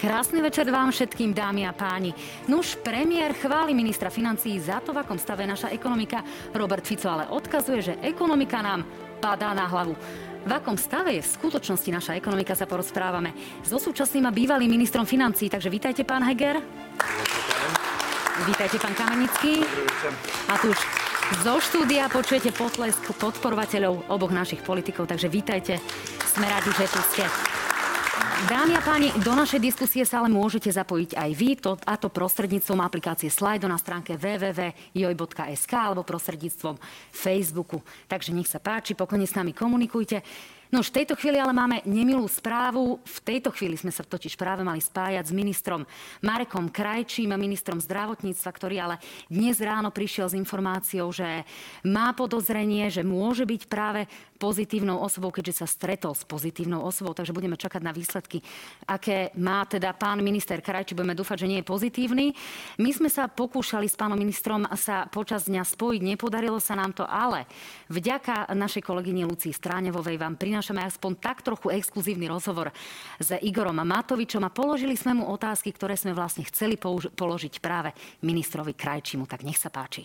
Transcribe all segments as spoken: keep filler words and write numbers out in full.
Krásny večer vám všetkým, dámy a páni. Nuž, premiér chváli ministra financií za to, v akom stave je naša ekonomika. Robert Fico ale odkazuje, že ekonomika nám padá na hlavu. V akom stave je v skutočnosti naša ekonomika, sa porozprávame so súčasným a bývalým ministrom financií. Takže vítajte, pán Heger. Vítajte, pán Kamenický. A tu už zo štúdia počujete potlesk podporovateľov oboch našich politikov. Takže vítajte. Sme radi, že tu ste. Dámy a páni, do našej diskusie sa ale môžete zapojiť aj vy, to, a to prostredníctvom aplikácie Slido na stránke w w w bodka joj bodka es ká alebo prostredníctvom Facebooku. Takže nech sa páči, pokojne s nami komunikujte. No už v tejto chvíli ale máme nemilú správu. V tejto chvíli sme sa totiž práve mali spájať s ministrom Marekom Krajčím, ministrom zdravotníctva, ktorý ale dnes ráno prišiel s informáciou, že má podozrenie, že môže byť práve pozitívnou osobou, keďže sa stretol s pozitívnou osobou. Takže budeme čakať na výsledky, aké má teda pán minister Krajčí. Budeme dúfať, že nie je pozitívny. My sme sa pokúšali s pánom ministrom sa počas dňa spojiť. Nepodarilo sa nám to, ale vďaka našej kolegyni Lucii Stráňovovej vám prinášame aspoň tak trochu exkluzívny rozhovor s Igorom Matovičom a položili sme mu otázky, ktoré sme vlastne chceli použ- položiť práve ministrovi Krajčímu. Tak nech sa páči.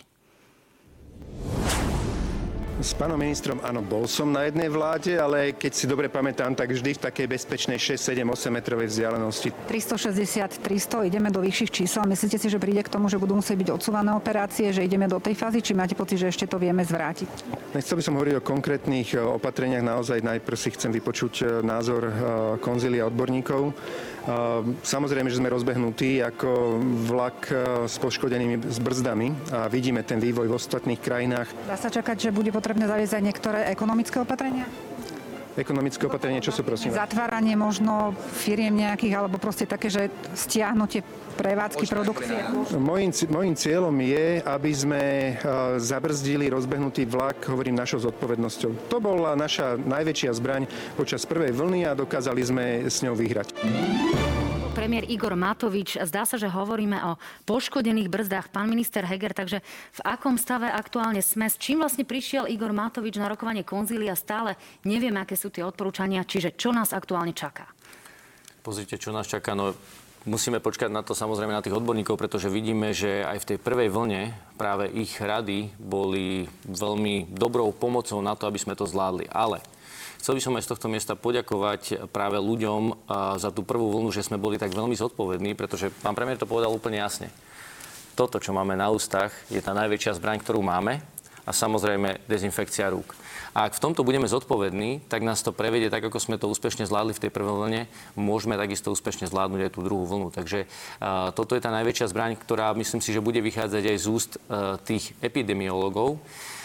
S pánom ministrom, áno, bol som na jednej vláde, ale keď si dobre pamätám, tak vždy v takej bezpečnej šesť, sedem, osem metrovej vzdialenosti. tristošesťdesiat, tristo, ideme do vyšších čísel. Myslíte si, že príde k tomu, že budú musieť byť odsúvané operácie, že ideme do tej fázy, či máte pocit, že ešte to vieme zvrátiť? Nechcel by som hovoriť o konkrétnych opatreniach, naozaj najprv si chcem vypočuť názor konzília odborníkov. Samozrejme, že sme rozbehnutí ako vlak s poškodenými s brzdami a vidíme ten vývoj v ostatných krajinách. Dá sa čakať, že bude potrebné zaviesť aj niektoré ekonomické opatrenia? Ekonomické opatrenie, čo sú, prosím? Zatváranie možno firiem nejakých, alebo proste také, že stiahnutie prevádzky, produkcie? Mojím, mojím cieľom je, aby sme zabrzdili rozbehnutý vlak, hovorím, našou zodpovednosťou. To bola naša najväčšia zbraň počas prvej vlny a dokázali sme s ňou vyhrať. Premiér Igor Matovič, zdá sa, že hovoríme o poškodených brzdách. Pán minister Heger, takže v akom stave aktuálne sme? S čím vlastne prišiel Igor Matovič na rokovanie konzília? Stále nevieme, aké sú tie odporúčania, čiže čo nás aktuálne čaká? Pozrite, čo nás čaká. No, musíme počkať na to samozrejme na tých odborníkov, pretože vidíme, že aj v tej prvej vlne práve ich rady boli veľmi dobrou pomocou na to, aby sme to zvládli. Ale chcel by som aj z tohto miesta poďakovať práve ľuďom za tú prvú vlnu, že sme boli tak veľmi zodpovední, pretože pán premiér to povedal úplne jasne. Toto, čo máme na ústach, je tá najväčšia zbraň, ktorú máme a samozrejme dezinfekcia rúk. A ak v tomto budeme zodpovední, tak nás to prevedie tak, ako sme to úspešne zvládli v tej prvej vlne, môžeme takisto úspešne zvládnuť aj tú druhú vlnu. Takže uh, toto je tá najväčšia zbraň, ktorá myslím si, že bude vychádzať aj z úst uh, tých epidemiológov.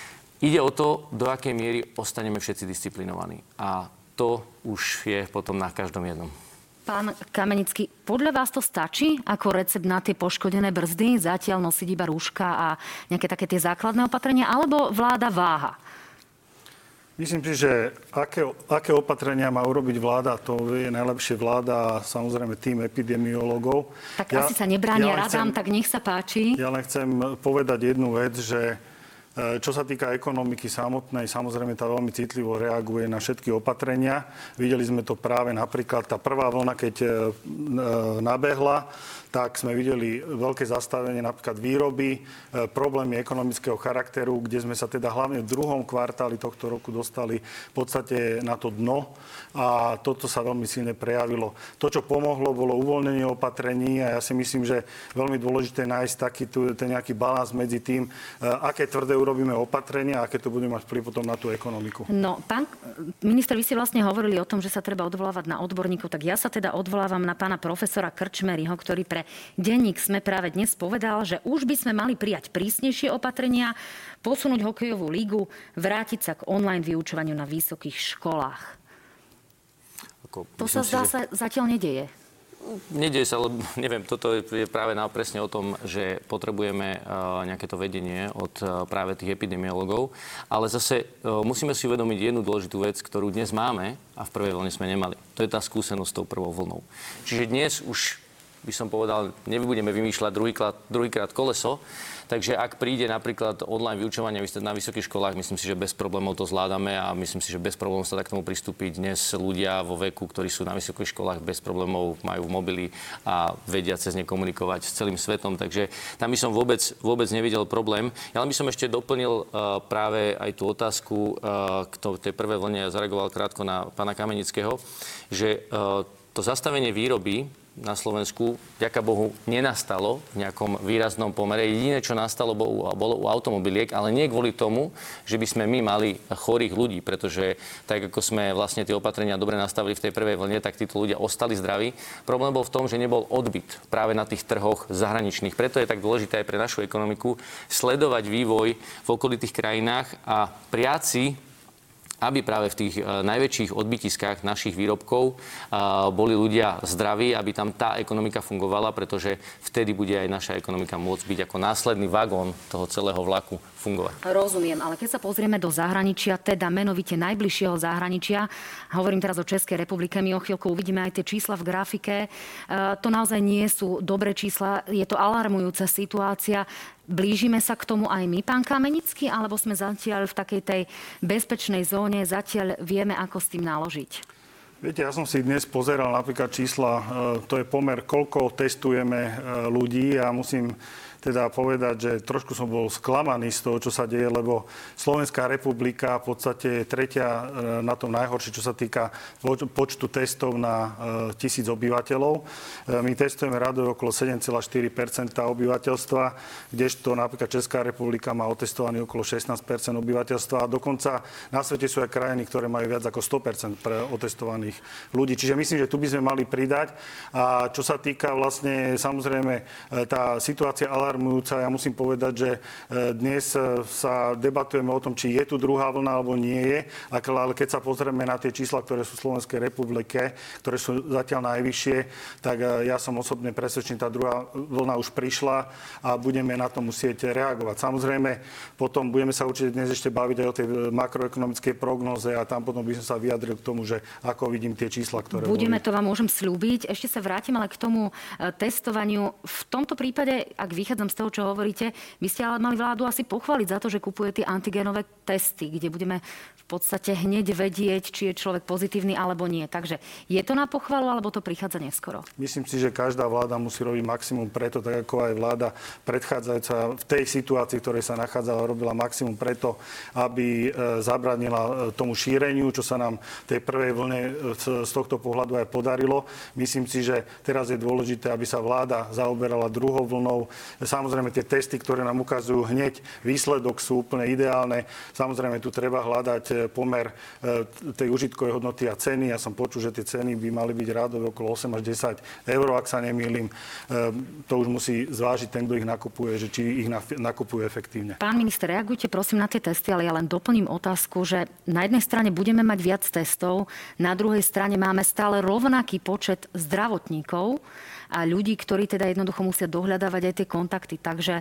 Ide o to, do akej miery ostaneme všetci disciplinovaní. A to už je potom na každom jednom. Pán Kamenický, podľa vás to stačí ako recept na tie poškodené brzdy? Zatiaľ nosiť iba rúška a nejaké také tie základné opatrenia? Alebo vláda váha? Myslím si, že aké, aké opatrenia má urobiť vláda, to je najlepšie vláda a samozrejme tým epidemiológov. Tak ja, asi sa nebránia ja radám, chcem, tak nech sa páči. Ja len chcem povedať jednu vec, že čo sa týka ekonomiky samotnej, samozrejme tá veľmi citlivo reaguje na všetky opatrenia. Videli sme to práve napríklad tá prvá vlna, keď nabehla, tak sme videli veľké zastavenie napríklad výroby, problémy ekonomického charakteru, kde sme sa teda hlavne v druhom kvartáli tohto roku dostali v podstate na to dno a toto sa veľmi silne prejavilo. To, čo pomohlo, bolo uvoľnenie opatrení a ja si myslím, že veľmi dôležité nájsť taký tu, ten nejaký balans medzi tým, aké tvrdé urobíme opatrenia a aké to bude mať vplyv potom na tú ekonomiku. No, pán minister, vy ste vlastne hovorili o tom, že sa treba odvolávať na odborníkov, tak ja sa teda odvolávam na pána profesora Krčmeryho, ktorý pre denník SME práve dnes povedal, že už by sme mali prijať prísnejšie opatrenia, posunúť hokejovú lígu, vrátiť sa k online vyučovaniu na vysokých školách. Ako, to sa zdá sa zatiaľ nedieje. Nedieje sa, lebo neviem, toto je práve presne o tom, že potrebujeme uh, nejaké to vedenie od uh, práve tých epidemiologov. Ale zase uh, musíme si uvedomiť jednu dôležitú vec, ktorú dnes máme a v prvej vlne sme nemali. To je tá skúsenosť s tou prvou vlnou. Čiže dnes už by som povedal, nebudeme vymýšľať druhýkrát, druhýkrát koleso. Takže ak príde napríklad online vyučovanie na vysokých školách, myslím si, že bez problémov to zvládame a myslím si, že bez problémov sa tak k tomu pristúpiť. Dnes ľudia vo veku, ktorí sú na vysokých školách, bez problémov majú mobily a vedia cez ne komunikovať s celým svetom. Takže tam by som vôbec, vôbec nevidel problém. Ja len by som ešte doplnil uh, práve aj tú otázku, uh, k tej prvej vlne, ja zareagoval krátko na pána Kamenického, že uh, to zastavenie výroby na Slovensku, vďaka Bohu, nenastalo v nejakom výraznom pomere. Jediné, čo nastalo, bolo, bolo u automobiliek, ale nie kvôli tomu, že by sme my mali chorých ľudí, pretože tak, ako sme vlastne tie opatrenia dobre nastavili v tej prvej vlne, tak títo ľudia ostali zdraví. Problém bol v tom, že nebol odbyt práve na tých trhoch zahraničných. Preto je tak dôležité aj pre našu ekonomiku sledovať vývoj v okolitých krajinách a priaci, aby práve v tých najväčších odbytiskách našich výrobkov boli ľudia zdraví, aby tam tá ekonomika fungovala, pretože vtedy bude aj naša ekonomika môcť byť ako následný vagón toho celého vlaku fungovať. Rozumiem, ale keď sa pozrieme do zahraničia, teda menovite najbližšieho zahraničia, hovorím teraz o Českej republike, my o chvíľku uvidíme aj tie čísla v grafike, to naozaj nie sú dobré čísla, je to alarmujúca situácia. Blížime sa k tomu aj my, pán Kamenický, alebo sme zatiaľ v takej tej bezpečnej zóne, zatiaľ vieme, ako s tým naložiť? Viete, ja som si dnes pozeral napríklad čísla, to je pomer, koľko testujeme ľudí a musím teda povedať, že trošku som bol sklamaný z toho, čo sa deje, lebo Slovenská republika v podstate je tretia na tom najhoršie, čo sa týka počtu testov na tisíc obyvateľov. My testujeme radove okolo sedem celá štyri percenta obyvateľstva, kdežto napríklad Česká republika má otestovaný okolo šestnásť percent obyvateľstva a dokonca na svete sú aj krajiny, ktoré majú viac ako sto percent pre otestovaných ľudí. Čiže myslím, že tu by sme mali pridať. A čo sa týka vlastne, samozrejme, tá situácia alarmujúca. Ja musím povedať, že dnes sa debatujeme o tom, či je tu druhá vlna alebo nie je. Ale keď sa pozrieme na tie čísla, ktoré sú v Slovenskej republike, ktoré sú zatiaľ najvyššie, tak ja som osobne presvedčený, tá druhá vlna už prišla a budeme na to musieť reagovať. Samozrejme, potom budeme sa určite dnes ešte baviť aj o tej makroekonomickej prognóze a tam potom by som sa vyjadril k tomu, že ako vidím tie čísla, ktoré budeme, boli. to vám môžem sľúbiť. Ešte sa vrátim ale k tomu testovaniu. V tomto prípade, ak vychádzam z toho, čo hovoríte, vy ste ale mali vládu asi pochváliť za to, že kupuje tie antigenové testy, kde budeme v podstate hneď vedieť, či je človek pozitívny alebo nie. Takže je to na pochvalu, alebo to prichádza neskoro? Myslím si, že každá vláda musí robiť maximum preto, tak ako aj vláda predchádzajúca v tej situácii, v ktorej sa nachádzala, robila maximum preto, aby zabránila tomu šíreniu, čo sa nám v tej prvej vlne z tohto pohľadu aj podarilo. Myslím si, že teraz je dôležité, aby sa vláda zaoberala druhou vlnou. Samozrejme, tie testy, ktoré nám ukazujú hneď výsledok, sú úplne ideálne. Samozrejme, tu treba hľadať pomer tej užitkovej hodnoty a ceny. Ja som počul, že tie ceny by mali byť rádové okolo osem až desať eur, ak sa nemýlim. To už musí zvážiť ten, kto ich nakupuje, že či ich nakupuje efektívne. Pán minister, reagujte prosím na tie testy, ale ja len doplním otázku, že na jednej strane budeme mať viac testov, na druhej strane máme stále rovnaký počet zdravotníkov a ľudí, ktorí teda jednoducho musia dohľadávať aj tie kontakty. Takže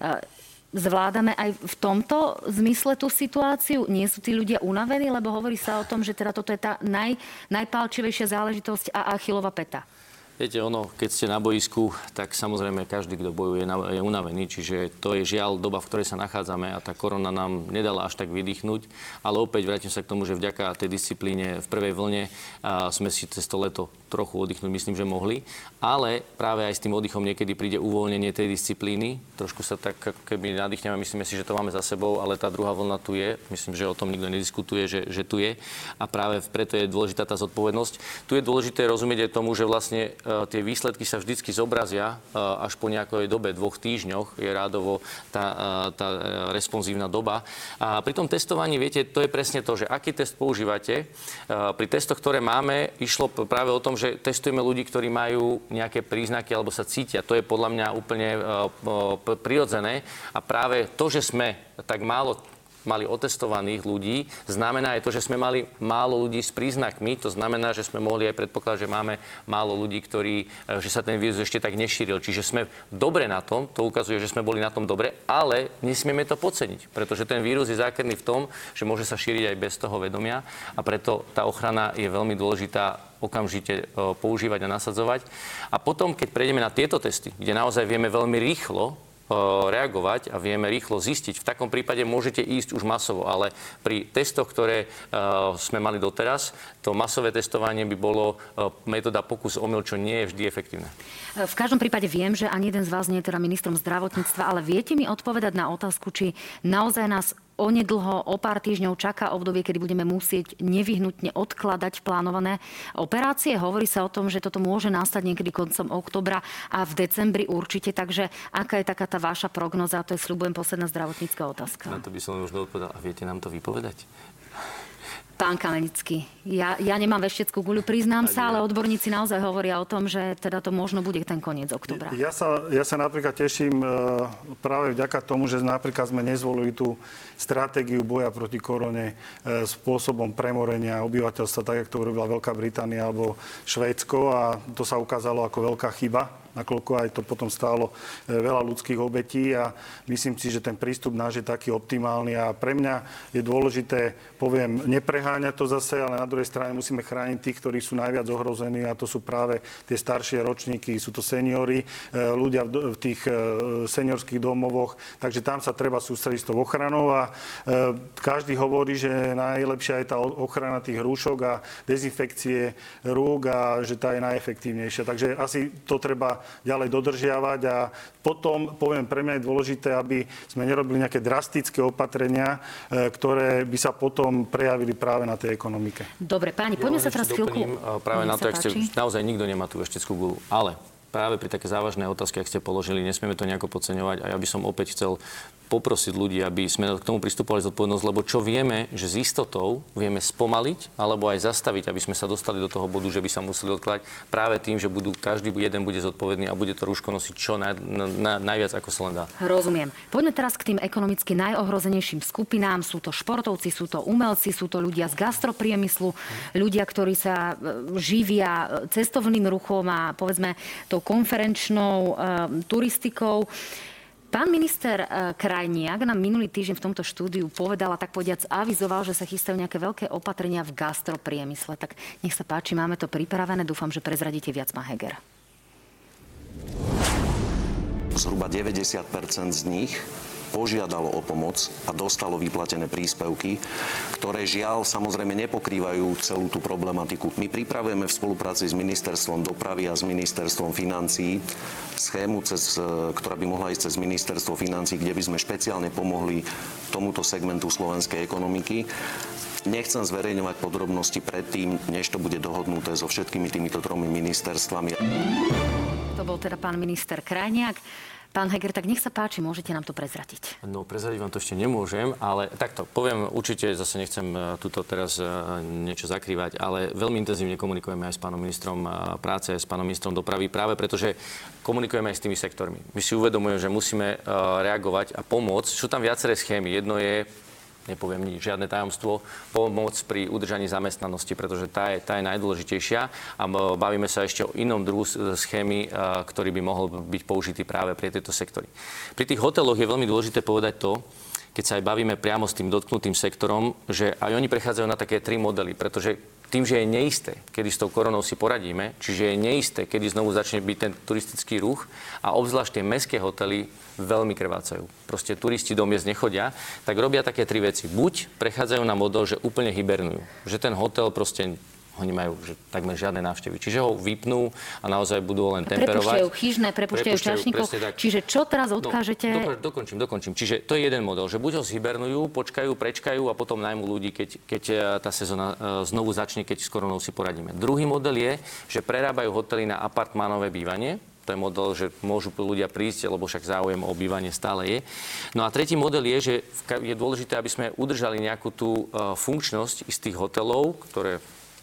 zvládame aj v tomto zmysle tú situáciu? Nie sú tí ľudia unavení, lebo hovorí sa o tom, že teda toto je tá naj, najpálčivejšia záležitosť a Achillova päta. Viete, ono, keď ste na boisku, tak samozrejme každý, kto bojuje, je unavený. Čiže to je žiaľ doba, v ktorej sa nachádzame a tá korona nám nedala až tak vydýchnuť. Ale opäť vrátim sa k tomu, že vďaka tej disciplíne v prvej vlne a sme si cez to leto trochu oddychnúť, myslím, že mohli. Ale práve aj s tým oddychom niekedy príde uvoľnenie tej disciplíny. Trošku sa tak keby nadýchneme, myslíme si, že to máme za sebou, ale tá druhá vlna tu je. Myslím, že o tom nikto nediskutuje, že, že tu je. A práve preto je dôležitá tá zodpovednosť. Tu je dôležité rozumieť aj tomu, že vlastne tie výsledky sa vždycky zobrazia až po nejakej dobe, dvoch týždňoch je rádovo tá, tá responsívna doba. A pri tom testovaní, viete, to je presne to, že aký test používate. Pri testoch, ktoré máme, išlo práve o tom, že testujeme ľudí, ktorí majú nejaké príznaky alebo sa cítia. To je podľa mňa úplne prirodzené. A práve to, že sme tak málo mali otestovaných ľudí, znamená aj to, že sme mali málo ľudí s príznakmi. To znamená, že sme mohli aj predpokladať, že máme málo ľudí, ktorí, že sa ten vírus ešte tak nešíril. Čiže sme dobre na tom, to ukazuje, že sme boli na tom dobre, ale nesmieme to podceniť, pretože ten vírus je zákerný v tom, že môže sa šíriť aj bez toho vedomia a preto tá ochrana je veľmi dôležitá okamžite používať a nasadzovať. A potom, keď prejdeme na tieto testy, kde naozaj vieme veľmi rýchlo reagovať a vieme rýchlo zistiť. V takom prípade môžete ísť už masovo, ale pri testoch, ktoré uh, sme mali doteraz, to masové testovanie by bolo uh, metóda pokus omyl, čo nie je vždy efektívne. V každom prípade viem, že ani jeden z vás nie je teda ministrom zdravotníctva, ale viete mi odpovedať na otázku, či naozaj nás onedlho, o pár týždňov čaká obdobie, kedy budeme musieť nevyhnutne odkladať plánované operácie. Hovorí sa o tom, že toto môže nastať niekedy koncom októbra a v decembri určite. Takže aká je taká tá vaša prognoza? To je, sľubujem, posledná zdravotnícka otázka. Na to by som možno odpovedal. A viete nám to vypovedať? Pán Kamenický, ja, ja nemám vešteckú guľu, priznám sa, ale odborníci naozaj hovoria o tom, že teda to možno bude ten koniec októbra. Ja sa, ja sa napríklad teším práve vďaka tomu, že napríklad sme nezvolili tú stratégiu boja proti korone spôsobom premorenia obyvateľstva, tak, jak to urobila Veľká Británia alebo Švédsko, a to sa ukázalo ako veľká chyba, nakoľko aj to potom stálo veľa ľudských obetí, a myslím si, že ten prístup náš je taký optimálny, a pre mňa je dôležité, poviem, nepreháňať to zase, ale na druhej strane musíme chrániť tých, ktorí sú najviac ohrození, a to sú práve tie staršie ročníky, sú to seniori, ľudia v tých seniorských domovoch, takže tam sa treba sústrediť s tou ochranou, a každý hovorí, že najlepšia je tá ochrana tých rúšok a dezinfekcie rúk, a že tá je najefektívnejšia. Takže asi to treba ďalej dodržiavať, a potom, poviem, pre mňa je dôležité, aby sme nerobili nejaké drastické opatrenia, ktoré by sa potom prejavili práve na tej ekonomike. Dobre, páni, poďme sa teraz chvíľku. Práve na to, ak ste, naozaj nikto nemá tú vešteckú guľu, ale práve pri také závažné otázky, ak ste položili, nesmieme to nejako podceňovať, a ja by som opäť chcel poprosiť ľudí, aby sme k tomu pristupovali zodpovednosť, lebo čo vieme, že s istotou vieme spomaliť alebo aj zastaviť, aby sme sa dostali do toho bodu, že by sa museli odkladať, práve tým, že budú, každý jeden bude zodpovedný a bude to rúško nosiť čo naj, na, najviac, ako sa len dá. Rozumiem. Poďme teraz k tým ekonomicky najohrozenejším skupinám. Sú to športovci, sú to umelci, sú to ľudia z gastropriemyslu, ľudia, ktorí sa živia cestovným ruchom a povedzme tou konferenčnou e, turistikou. Pán minister Krajniak nám minulý týždeň v tomto štúdiu povedal a tak povediac avizoval, že sa chystajú nejaké veľké opatrenia v gastropriemysle. Tak nech sa páči, máme to pripravené. Dúfam, že prezradíte viac, pán Heger. Zhruba deväťdesiat percent z nich požiadalo o pomoc a dostalo vyplatené príspevky, ktoré žiaľ samozrejme nepokrývajú celú tú problematiku. My pripravujeme v spolupráci s ministerstvom dopravy a s ministerstvom financií schému, cez, ktorá by mohla ísť cez ministerstvo financií, kde by sme špeciálne pomohli tomuto segmentu slovenskej ekonomiky. Nechcem zverejňovať podrobnosti predtým, než to bude dohodnuté so všetkými týmito tromi ministerstvami. To bol teda pán minister Krajniak. Pán Heger, tak nech sa páči, môžete nám to prezradiť. No, prezradiť vám to ešte nemôžem, ale takto, poviem, určite zase nechcem tuto teraz niečo zakrývať, ale veľmi intenzívne komunikujeme aj s pánom ministrom práce, s pánom ministrom dopravy, práve pretože komunikujeme aj s tými sektormi. My si uvedomujeme, že musíme reagovať a pomôcť. Sú tam viaceré schémy. Jedno je, nepoviem nič, žiadne tajomstvo, pomoc pri udržaní zamestnanosti, pretože tá je, tá je najdôležitejšia, a bavíme sa ešte o inom druhu schémy, ktorý by mohol byť použitý práve pre tieto sektory. Pri tých hoteloch je veľmi dôležité povedať to, keď sa aj bavíme priamo s tým dotknutým sektorom, že aj oni prechádzajú na také tri modely, pretože tým, že je neisté, kedy s tou koronou si poradíme, čiže je neisté, kedy znovu začne byť ten turistický ruch, a obzvlášť tie mestské hotely veľmi krvácajú. Proste turisti do miest nechodia, tak robia také tri veci. Buď prechádzajú na model, že úplne hibernujú, že ten hotel proste oni majú že takmer žiadne návštevy. Čiže ho vypnú a naozaj budú len temperovať. Prepúšťajú chyžné, prepúšťajú čašníkov. Čiže čo teraz odkážete? No, do, dokončím, dokončím. Čiže to je jeden model, že buď ho zhibernujú, počkajú, prečkajú a potom najmú ľudí, keď, keď tá sezóna znovu začne, keď s koronou si poradíme. Druhý model je, že prerábajú hotely na apartmánové bývanie. To je model, že môžu ľudia prísť, lebo však záujem o bývanie stále je. No a tretí model je, že je dôležité, aby sme udržali nejakú tú funkčnosť istých hotelov, ktoré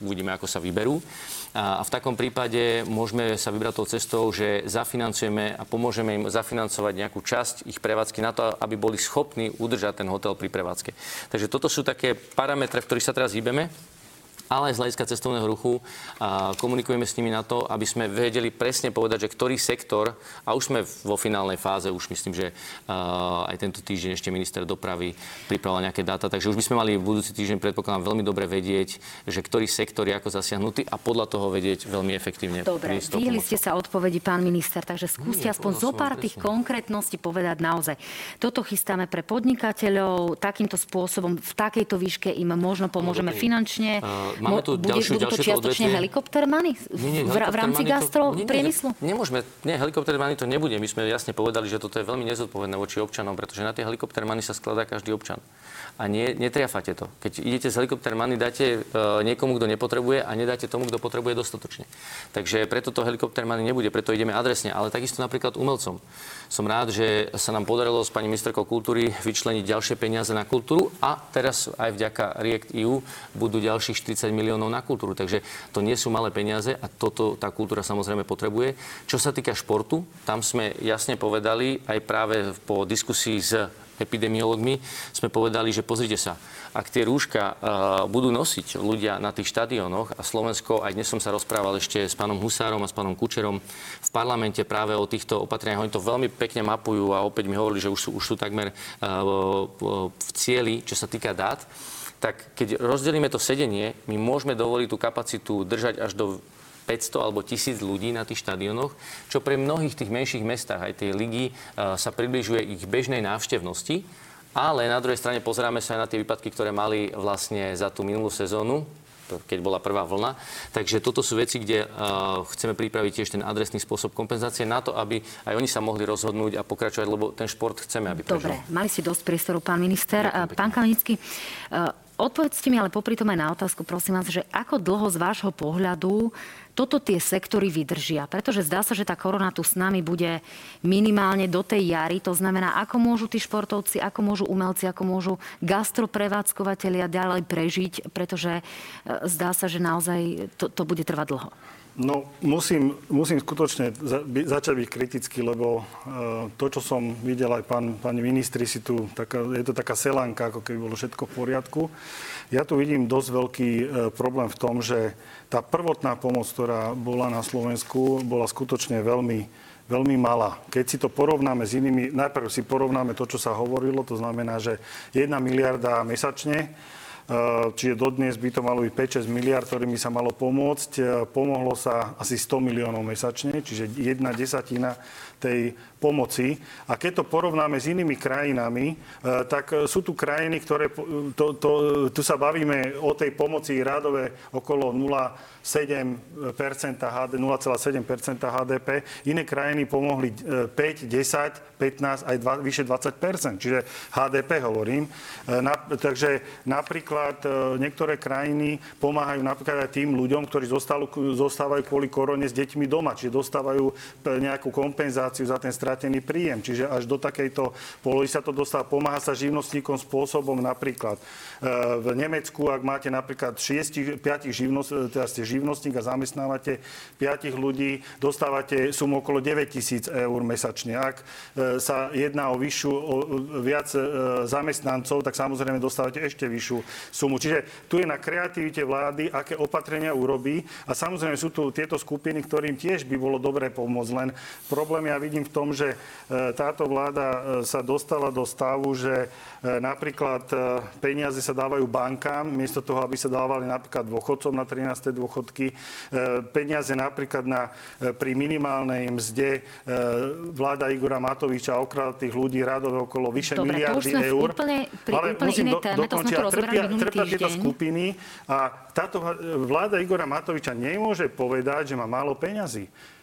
uvidíme, ako sa vyberú. A v takom prípade môžeme sa vybrať tou cestou, že zafinancujeme a pomôžeme im zafinancovať nejakú časť ich prevádzky na to, aby boli schopní udržať ten hotel pri prevádzke. Takže toto sú také parametre, v ktorých sa teraz hýbeme. Ale aj z hľadiska cestovného ruchu a komunikujeme s nimi na to, aby sme vedeli presne povedať, že ktorý sektor, a už sme vo finálnej fáze, už myslím, že uh, aj tento týždeň ešte minister dopravy pripravoval nejaké dáta, takže už by sme mali v budúci týždeň, predpokladám, veľmi dobre vedieť, že ktorý sektor je ako zasiahnutý a podľa toho vedieť veľmi efektívne. Dobre, vyhli ste sa odpovedi, pán minister, takže skúste Nie, aspoň zo pár tých konkrétností povedať naozaj. Toto chystáme pre podnikateľov, takýmto spôsobom, v takejto výške im možno pomôžeme no, finančne. Uh, Máme tu Bude, ďalšiu, budú to čiastočne helikoptermany v, v rámci gastro to, nie, priemyslu? Nie, nemôžeme, nie, helikoptermany to nebude. My sme jasne povedali, že toto je veľmi nezodpovedné voči občanom, pretože na tie helikoptermany sa skladá každý občan. A nie, netriafate to. Keď idete z helikoptermany, dáte uh, niekomu, kto nepotrebuje a nedáte tomu, kto potrebuje dostatočne. Takže preto to helikoptermany nebude, preto ideme adresne, ale takisto napríklad umelcom. Som rád, že sa nám podarilo s pani ministerkou kultúry vyčleniť ďalšie peniaze na kultúru a teraz aj vďaka React é ú budú ďalších štyridsať miliónov na kultúru. Takže to nie sú malé peniaze a toto tá kultúra samozrejme potrebuje. Čo sa týka športu, tam sme jasne povedali, aj práve po diskusii s epidemiológmi, sme povedali, že pozrite sa, ak tie rúška uh, budú nosiť ľudia na tých štadiónoch a Slovensko, aj dnes som sa rozprával ešte s pánom Husárom a s pánom Kučerom v parlamente práve o týchto opatreniach, oni to veľmi pekne mapujú a opäť mi hovorili, že už sú, už sú takmer uh, v cieli, čo sa týka dát, tak keď rozdelíme to sedenie, my môžeme dovoliť tú kapacitu držať až do päťsto alebo tisíc ľudí na tých štadiónoch, čo pre mnohých tých menších mestách aj tej ligy uh, sa približuje ich bežnej návštevnosti. Ale na druhej strane pozeráme sa aj na tie výpadky, ktoré mali vlastne za tú minulú sezónu, keď bola prvá vlna. Takže toto sú veci, kde uh, chceme pripraviť tiež ten adresný spôsob kompenzácie na to, aby aj oni sa mohli rozhodnúť a pokračovať, lebo ten šport chceme, aby prežil. Dobre, mali ste dosť priestoru, pán minister. Ďakujem, pán Kamenický, uh, odpovedzte mi ale popri tom aj na otázku, prosím vás, že ako dlho z vášho pohľadu toto tie sektory vydržia? Pretože zdá sa, že tá korona tu s nami bude minimálne do tej jary. To znamená, ako môžu tí športovci, ako môžu umelci, ako môžu gastroprevádzkovateľia ďalej prežiť, pretože zdá sa, že naozaj to, to bude trvať dlho. No, musím, musím skutočne za, by, začať byť kritický, lebo uh, to, čo som videl aj pán, pani ministri, si tu, taká, je to taká selanka, ako keby bolo všetko v poriadku. Ja tu vidím dosť veľký uh, problém v tom, že tá prvotná pomoc, ktorá bola na Slovensku, bola skutočne veľmi, veľmi malá. Keď si to porovnáme s inými, najprv si porovnáme to, čo sa hovorilo, to znamená, že jedna miliarda mesačne, čiže dodnes by to malo byť päť šesť miliárd, ktorými sa malo pomôcť. Pomohlo sa asi sto miliónov mesačne, čiže jedna desatina tej pomoci. A keď to porovnáme s inými krajinami, tak sú tu krajiny, ktoré, to, to, tu sa bavíme o tej pomoci rádové okolo nula celá sedem percenta há dé pé. Iné krajiny pomohli päť, desať, pätnásť, aj dva, vyše dvadsať percent. Čiže há dé pé hovorím. Na, takže napríklad niektoré krajiny pomáhajú napríklad aj tým ľuďom, ktorí zostali, zostávajú kvôli korone s deťmi doma. Čiže dostávajú nejakú kompenzáciu za ten stratený príjem. Čiže až do takejto polohy sa to dostáva. Pomáha sa živnostníkom spôsobom napríklad v Nemecku, ak máte napríklad šiestich, piatich živnostníkov, teda ste živnostník a zamestnávate piatich ľudí, dostávate sumu okolo deväť tisíc eur mesačne. Ak sa jedná o vyššiu, o viac zamestnancov, tak samozrejme dostávate ešte vyššiu sumu. Čiže tu je na kreativite vlády, aké opatrenia urobí. A samozrejme sú tu tieto skupiny, ktorým tiež by bolo dobré pomôcť. Len problém ja vidím v tom, že táto vláda sa dostala do stavu, že napríklad peniaze sa dávajú bankám, miesto toho, aby sa dávali napríklad dôchodcom na trináste dôchodky. Peniaze napríklad na, pri minimálnej mzde vláda Igora Matoviča okradla tých ľudí rádové okolo vyše Dobre, miliardy eur. Úplne, pri ale úplne musím inej do, téme, to sme dokončiť. tu rozoberali minulý Trpia tieto týždeň. skupiny a táto vláda Igora Matoviča nemôže povedať, že má málo peňazí.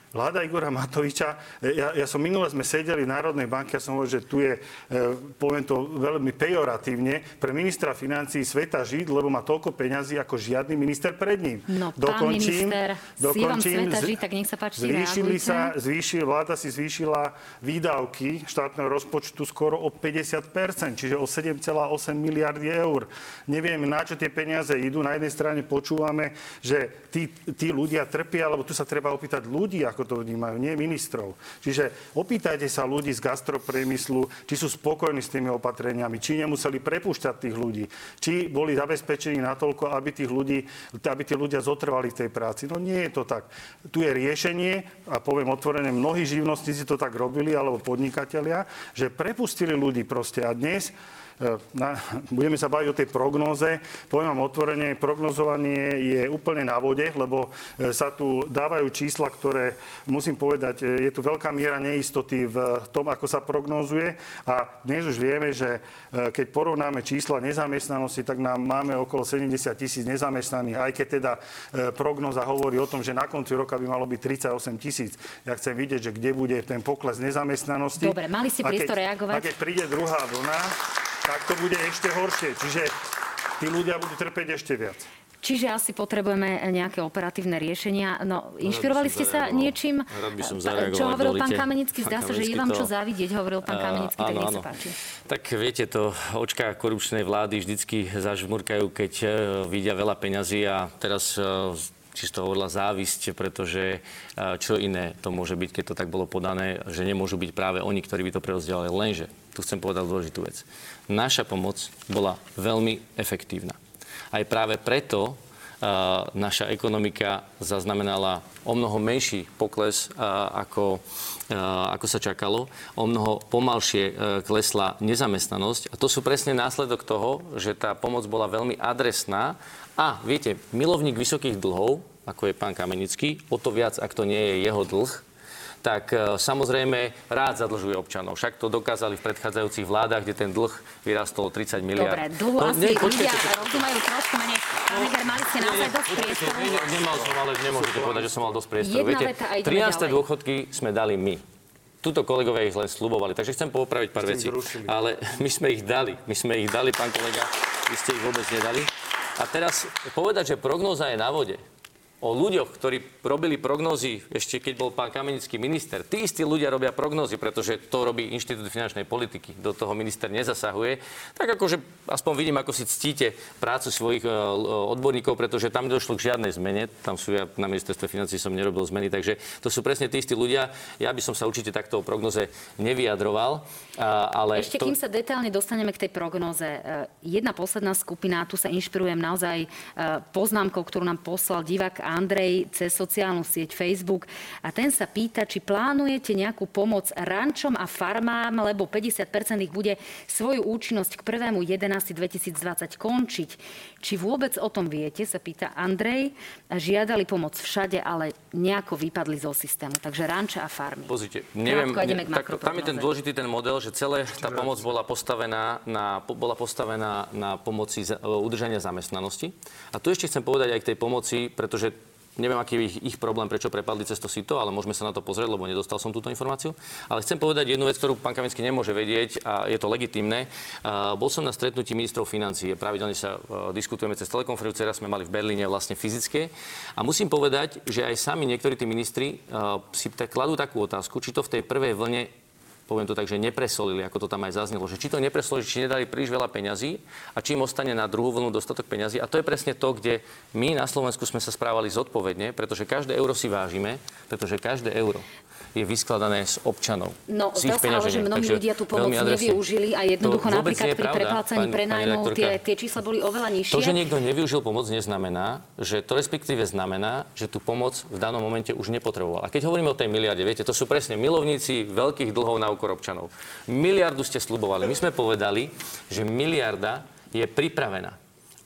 Vláda Igora Matoviča, ja, ja som minule sme sedeli v Národnej banke, ja som hovoril, že tu je, poviem to veľmi pejoratívne, pre ministra financií sveta žiť, lebo má toľko peňazí ako žiadny minister pred ním. No, dokončím, pán minister, dokončím, sveta žiť, tak nech sa páči, zvýšili sa, zvýšil, vláda si zvýšila výdavky štátneho rozpočtu skoro o päťdesiat percent, čiže o sedem celá osem miliardy eur. Neviem, na čo tie peniaze idú. Na jednej strane počúvame, že tí, tí ľudia trpia, lebo tu sa treba opýtať ľudí, ako to vnímajú, nie ministrov. Čiže opýtajte sa ľudí z gastropriemyslu, či sú spokojní s tými opatreniami, či nemuseli prepúšťať tých ľudí, či boli zabezpečení natoľko, aby tých ľudí, aby tí ľudia zotrvali v tej práci. No nie je to tak. Tu je riešenie, a poviem otvorene, mnohí živnostníci to tak robili, alebo podnikatelia, že prepustili ľudí proste. A dnes Na, budeme sa baviť o tej prognóze. Poviem vám otvorene, prognozovanie je úplne na vode, lebo sa tu dávajú čísla, ktoré, musím povedať, je tu veľká miera neistoty v tom, ako sa prognozuje. A dnes už vieme, že keď porovnáme čísla nezamestnanosti, tak nám máme okolo sedemdesiat tisíc nezamestnaných, aj keď teda prognóza hovorí o tom, že na konci roka by malo byť tridsaťosem tisíc. Ja chcem vidieť, že kde bude ten pokles nezamestnanosti. Dobre, mali ste priestor reagovať. A keď príde druhá vlna, tak to bude ešte horšie. Čiže tí ľudia budú trpeť ešte viac. Čiže asi potrebujeme nejaké operatívne riešenia. No, inšpirovali ste sa niečím? Rád by som zareagoval. Čo hovoril pán Kamenický? Zdá sa, že je vám čo závidieť, hovoril pán Kamenický, tak nech sa páči. Tak viete, to očká korupčnej vlády vždycky zažmurkajú, keď vidia veľa peňazí a teraz čisto hovorila závisť, pretože čo iné to môže byť, keď to tak bolo podané, že nemôžu byť práve oni, ktorí by to prerozdielali. Lenže, tu chcem povedať dôležitú vec. Naša pomoc bola veľmi efektívna. Aj práve preto uh, naša ekonomika zaznamenala o mnoho menší pokles, uh, ako, uh, ako sa čakalo. O mnoho pomalšie uh, klesla nezamestnanosť. A to sú presne následok toho, že tá pomoc bola veľmi adresná. A viete, milovník vysokých dlhov, ako je pán Kamenický, o to viac, ak to nie je jeho dlh, tak samozrejme rád zadlžuje občanov. Však to dokázali v predchádzajúcich vládach, kde ten dlh vyrastol o tridsať miliárd. Dobre, dlhu no, asi ne, ľudia rozumajú trošku menej. Pán Heger, mali ste naozaj dosť priestoru? Ne, nemal som, ale nemôžete povedať, že som mal dosť priestoru. Jedna Viete, veta a ideme trináste ďalej. dôchodky sme dali my. Tuto kolegovia ich len sľubovali, takže chcem popraviť pár vecí. Ale my sme ich dali. My sme ich dali, pán kolega. Vy ste ich vôbec nedali. A teraz povedať, že prognóza je na vode. O ľuďoch, ktorí robili prognózy, ešte keď bol pán Kamenický minister, tí istí ľudia robia prognózy, pretože to robí Inštitút finančnej politiky. Do toho minister nezasahuje. Tak akože aspoň vidím, ako si ctíte prácu svojich odborníkov, pretože tam nedošlo k žiadnej zmene. Tam sú, ja na ministerstve financií som nerobil zmeny, takže to sú presne tí istí ľudia. Ja by som sa určite takto o prognoze nevyjadroval. Ale ešte to... kým sa detailne dostaneme k tej prognoze, jedna posledná skupina, tu sa inšpirujem naozaj poznámkou, ktorú nám poslal divák Andrej cez sociálnu sieť Facebook. A ten sa pýta, či plánujete nejakú pomoc rančom a farmám, lebo päťdesiat percent ich bude svoju účinnosť k prvému jedenásteho dvetisícdvadsať končiť. Či vôbec o tom viete, sa pýta Andrej. Žiadali pomoc všade, ale nejako vypadli zo systému. Takže ranča a farmy. Pozrite, neviem, ne, tak, tam je ten dôležitý ten model, že celé tá pomoc bola postavená na, bola postavená na pomoci udržania zamestnanosti. A tu ešte chcem povedať aj k tej pomoci, pretože neviem, aký je ich, ich problém, prečo prepadli cez to sito, ale môžeme sa na to pozrieť, lebo nedostal som túto informáciu. Ale chcem povedať jednu vec, ktorú pán Kamenický nemôže vedieť a je to legitímne. Uh, bol som na stretnutí ministrov financií. Pravidelne sa uh, diskutujeme cez telekonferenciu, teraz sme mali v Berlíne vlastne fyzické. A musím povedať, že aj sami niektorí tí ministri uh, si tak kladú takú otázku, či to v tej prvej vlne, poviem to tak, že nepresolili, ako to tam aj zaznelo, že či to nepresolili, či nedali príliš veľa peňazí a či im ostane na druhú vlnu dostatok peňazí. A to je presne to, kde my na Slovensku sme sa správali zodpovedne, pretože každé euro si vážime, pretože každé euro je vyskladané z občanov. No, zdá sa ale, že mnohí ľudia tú pomoc nevyužili a jednoducho napríklad pri preplácaní prenajmov tie, tie čísla boli oveľa nižšie. To, že niekto nevyužil pomoc, neznamená, že to respektíve znamená, že tú pomoc v danom momente už nepotreboval. A keď hovoríme o tej miliarde, viete, to sú presne milovníci veľkých dlhov na úkor občanov. Miliardu ste sľubovali. My sme povedali, že miliarda je pripravená.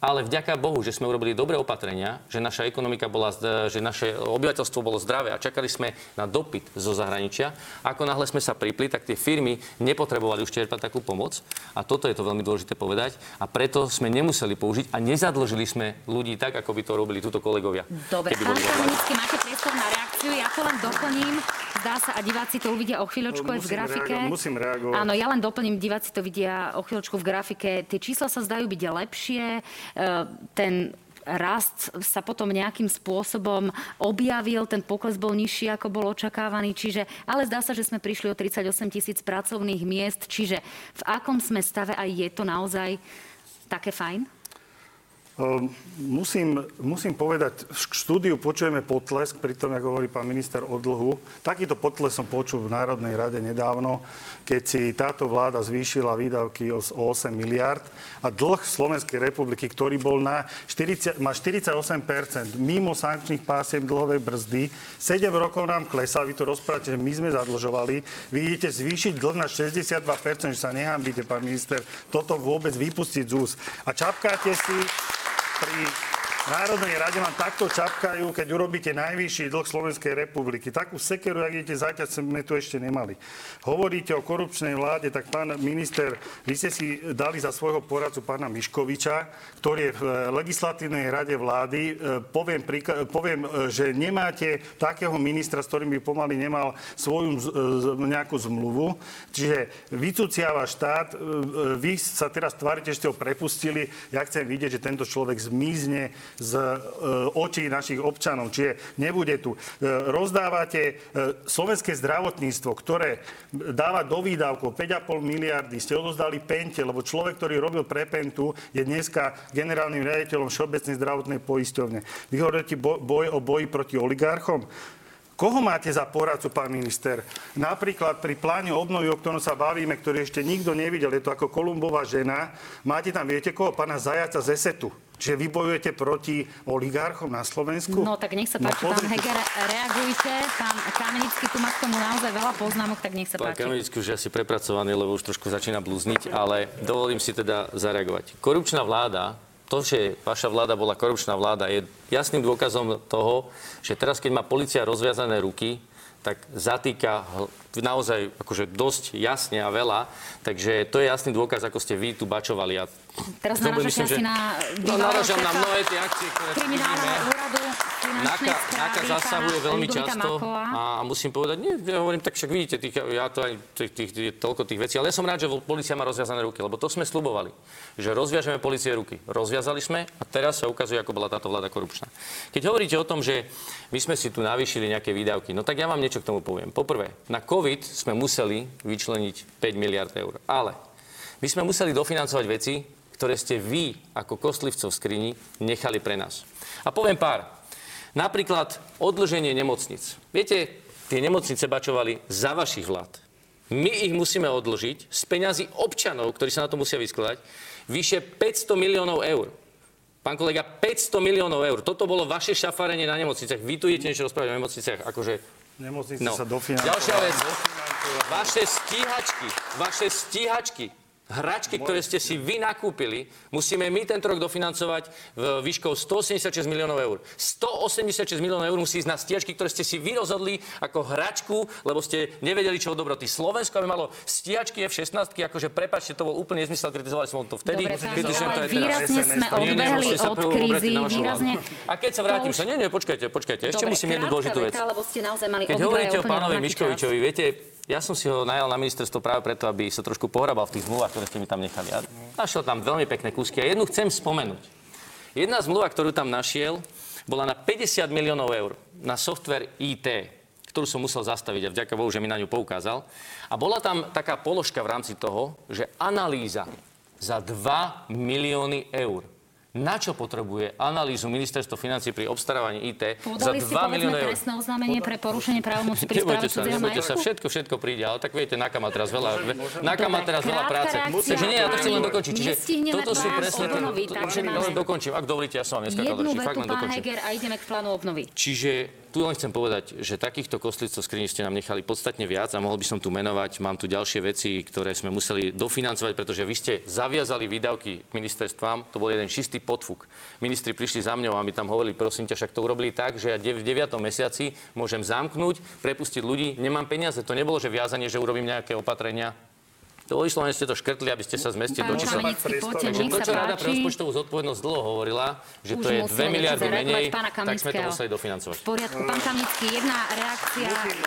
ale vďaka Bohu, že sme urobili dobré opatrenia, že naša ekonomika bola, že naše obyvateľstvo bolo zdravé a čakali sme na dopyt zo zahraničia. Ako náhle sme sa pripli, tak tie firmy nepotrebovali už čerpať takú pomoc. A toto je to veľmi dôležité povedať. A preto sme nemuseli použiť a nezadlžili sme ľudí tak, ako by to robili túto kolegovia. Dobre, pán Kamenický, máte priestor na reakciu. Ja to len doplním. Zdá sa, a diváci to uvidia o chvíľočku aj v grafike. Reago- musím reagovať. Áno, ja len doplním, diváci to vidia o chvíľočku v grafike. Tie čísla sa zdajú byť lepšie. Ten rast sa potom nejakým spôsobom objavil, ten pokles bol nižší, ako bol očakávaný, čiže, ale zdá sa, že sme prišli o tridsaťosem tisíc pracovných miest, čiže v akom sme stave a je to naozaj také fajn? Musím, musím povedať, v štúdiu počujeme potlesk, pritom, ako hovorí pán minister, o dlhu. Takýto potlesk som počul v Národnej rade nedávno, keď si táto vláda zvýšila výdavky o osem miliárd a dlh Slovenskej republiky, ktorý bol na štyridsať, má štyridsaťosem percent mimo sankčných pásiem dlhovej brzdy, sedem rokov nám klesá, vy tu rozprávate, že my sme zadlžovali, vy idete zvýšiť dlh na šesťdesiatdva percent, že sa nehambíte, pán minister, toto vôbec vypustiť z úst. A čapkáte si pri Národnej rade vám takto čapkajú, keď urobíte najvyšší dlh Slovenskej republiky. Takú sekeru, ak idete zaťať, sme tu ešte nemali. Hovoríte o korupčnej vláde, tak pán minister, vy ste si dali za svojho poradcu pána Miškoviča, ktorý je v legislatívnej rade vlády. Poviem, poviem, že nemáte takého ministra, s ktorým by pomaly nemal svoju nejakú zmluvu. Čiže vycuciava štát, vy sa teraz tvárite, že ste ho prepustili. Ja chcem vidieť, že tento človek zmizne z e, očí našich občanov. Čiže nebude tu. E, rozdávate e, slovenské zdravotníctvo, ktoré dáva do výdavkov päť a pol miliardy. Ste odozdali Pente, lebo človek, ktorý robil pre Pentu, je dneska generálnym riaditeľom Všeobecnej zdravotnej poisťovne. Vy hovoríte boj o boji proti oligarchom? Koho máte za poradcu, pán minister? Napríklad pri pláne obnovy, o ktorom sa bavíme, ktorý ešte nikto nevidel, je to ako Kolumbová žena. Máte tam, viete koho? Pána Zajaca z Esetu. Čiže vy bojujete proti oligarchom na Slovensku? No tak nech sa páči, no, pán Heger, reagujte. Pán Kamenický, tu má k tomu naozaj veľa poznámok, tak nech sa páči. Pán Kamenický už je asi prepracovaný, lebo už trošku začína blúzniť, ale dovolím si teda zareagovať. Korupčná vláda, to, že vaša vláda bola korupčná vláda, je jasným dôkazom toho, že teraz, keď má polícia rozviazané ruky, tak zatýka naozaj akože dosť jasne a veľa. Takže to je jasný dôkaz, ako ste vy tu bačovali. A teraz narážate asi na bývalého šéfa na mnohé tie akcie, ktoré kriminálneho úradu finančnej správy. Naka zasahuje veľmi často a musím povedať, nie, ja hovorím, tak však vidíte, tých, ja to aj tých, tých, tých, toľko tých vecí, ale ja som rád, že polícia má rozviazané ruky, lebo to sme sľubovali, že rozviažeme polície ruky. Rozviazali sme a teraz sa ukazuje, ako bola táto vláda korupčná. Keď hovoríte o tom, že my sme si tu navýšili nejaké výdavky, no tak ja vám niečo k tomu poviem. Poprvé, na COVID sme museli vyčleniť päť miliárd eur, ale my sme museli dofinancovať veci, ktoré ste vy, ako kostlivcov v skrini, nechali pre nás. A poviem pár. Napríklad odlženie nemocnic. Viete, tie nemocnice bačovali za vašich vlád. My ich musíme odlžiť z peňazí občanov, ktorí sa na to musia vyskladať, vyše päťsto miliónov eur. Pán kolega, päťsto miliónov eur. Toto bolo vaše šafárenie na nemocniciach. Vy tu idete niečo rozprávať o nemocniciach, akože... Nemocnice no. sa dofinancujú. Ďalšia vec. Vaše stíhačky, vaše stíhačky, hračky, ktoré ste si vy nakúpili, musíme my tento rok dofinancovať v výškou stoosemdesiatšesť miliónov eur. stoosemdesiatšesť miliónov eur musí ísť na stíhačky, ktoré ste si vy rozhodli ako hračku, lebo ste nevedeli, čo od dobroty. Slovensko aby malo stíhačky ef šestnásť, akože prepáčte, to bol úplne nezmysel, kritizovali sme to vtedy. Dobre, kritizujem to aj teraz. Výrazne sme odbehli od krízy, výrazne. A keď sa vrátim sa, nie, nie, počkajte, počkajte, ešte Dobre, musím jednu dôležitú vec. Veta, lebo ste naozaj mali keď hovoríte o pánovi Miškovičovi, viete, ja som si ho najal na ministerstvo práve preto, aby sa trošku pohrabal v tých zmluvách, ktoré ste mi tam nechali. A našiel tam veľmi pekné kúsky a jednu chcem spomenúť. Jedna zmluva, ktorú tam našiel, bola na päťdesiat miliónov eur na software í té, ktorú som musel zastaviť a vďaka Bohu, že mi na ňu poukázal. A bola tam taká položka v rámci toho, že analýza za dva milióny eur. Na čo potrebuje analýzu ministerstvo financií pri obstarávaní í té za dva milióny eur? Podali si povedzme trestné oznámenie pre porušenie právomoci pri správe cudzieho majetku? Nebojte sa, všetko, všetko príde, ale tak viete, Naka má teraz veľa, Naka má teraz veľa práce. Takže nie, ja to chcem len dokončiť. Čiže toto sú presne tie... Len dokončím, ak dovolíte, ja som vám dneska jednu dokončím. vetu, pán Heger, a ideme k plánu obnovy. Čiže tu len chcem povedať, že takýchto kostlícov skrini ste nám nechali podstatne viac a mohol by som tu menovať. Mám tu ďalšie veci, ktoré sme museli dofinancovať, pretože vy ste zaviazali výdavky k ministerstvám. To bol jeden čistý podfuk. Ministri prišli za mňou a mi tam hovorili, prosím ťa, však to urobili tak, že ja v deviatom mesiaci môžem zamknúť, prepustiť ľudí, nemám peniaze. To nebolo, že viazanie, že urobím nejaké opatrenia. To vyslovene ste to škrtli, aby ste sa zmestili do čísla. Takže to, čo Rada pre rozpočtovú zodpovednosť dlho hovorila, že to je dve miliardy menej, tak sme to museli dofinancovať. V poriadku, pán Kamnický, jedna reakcia.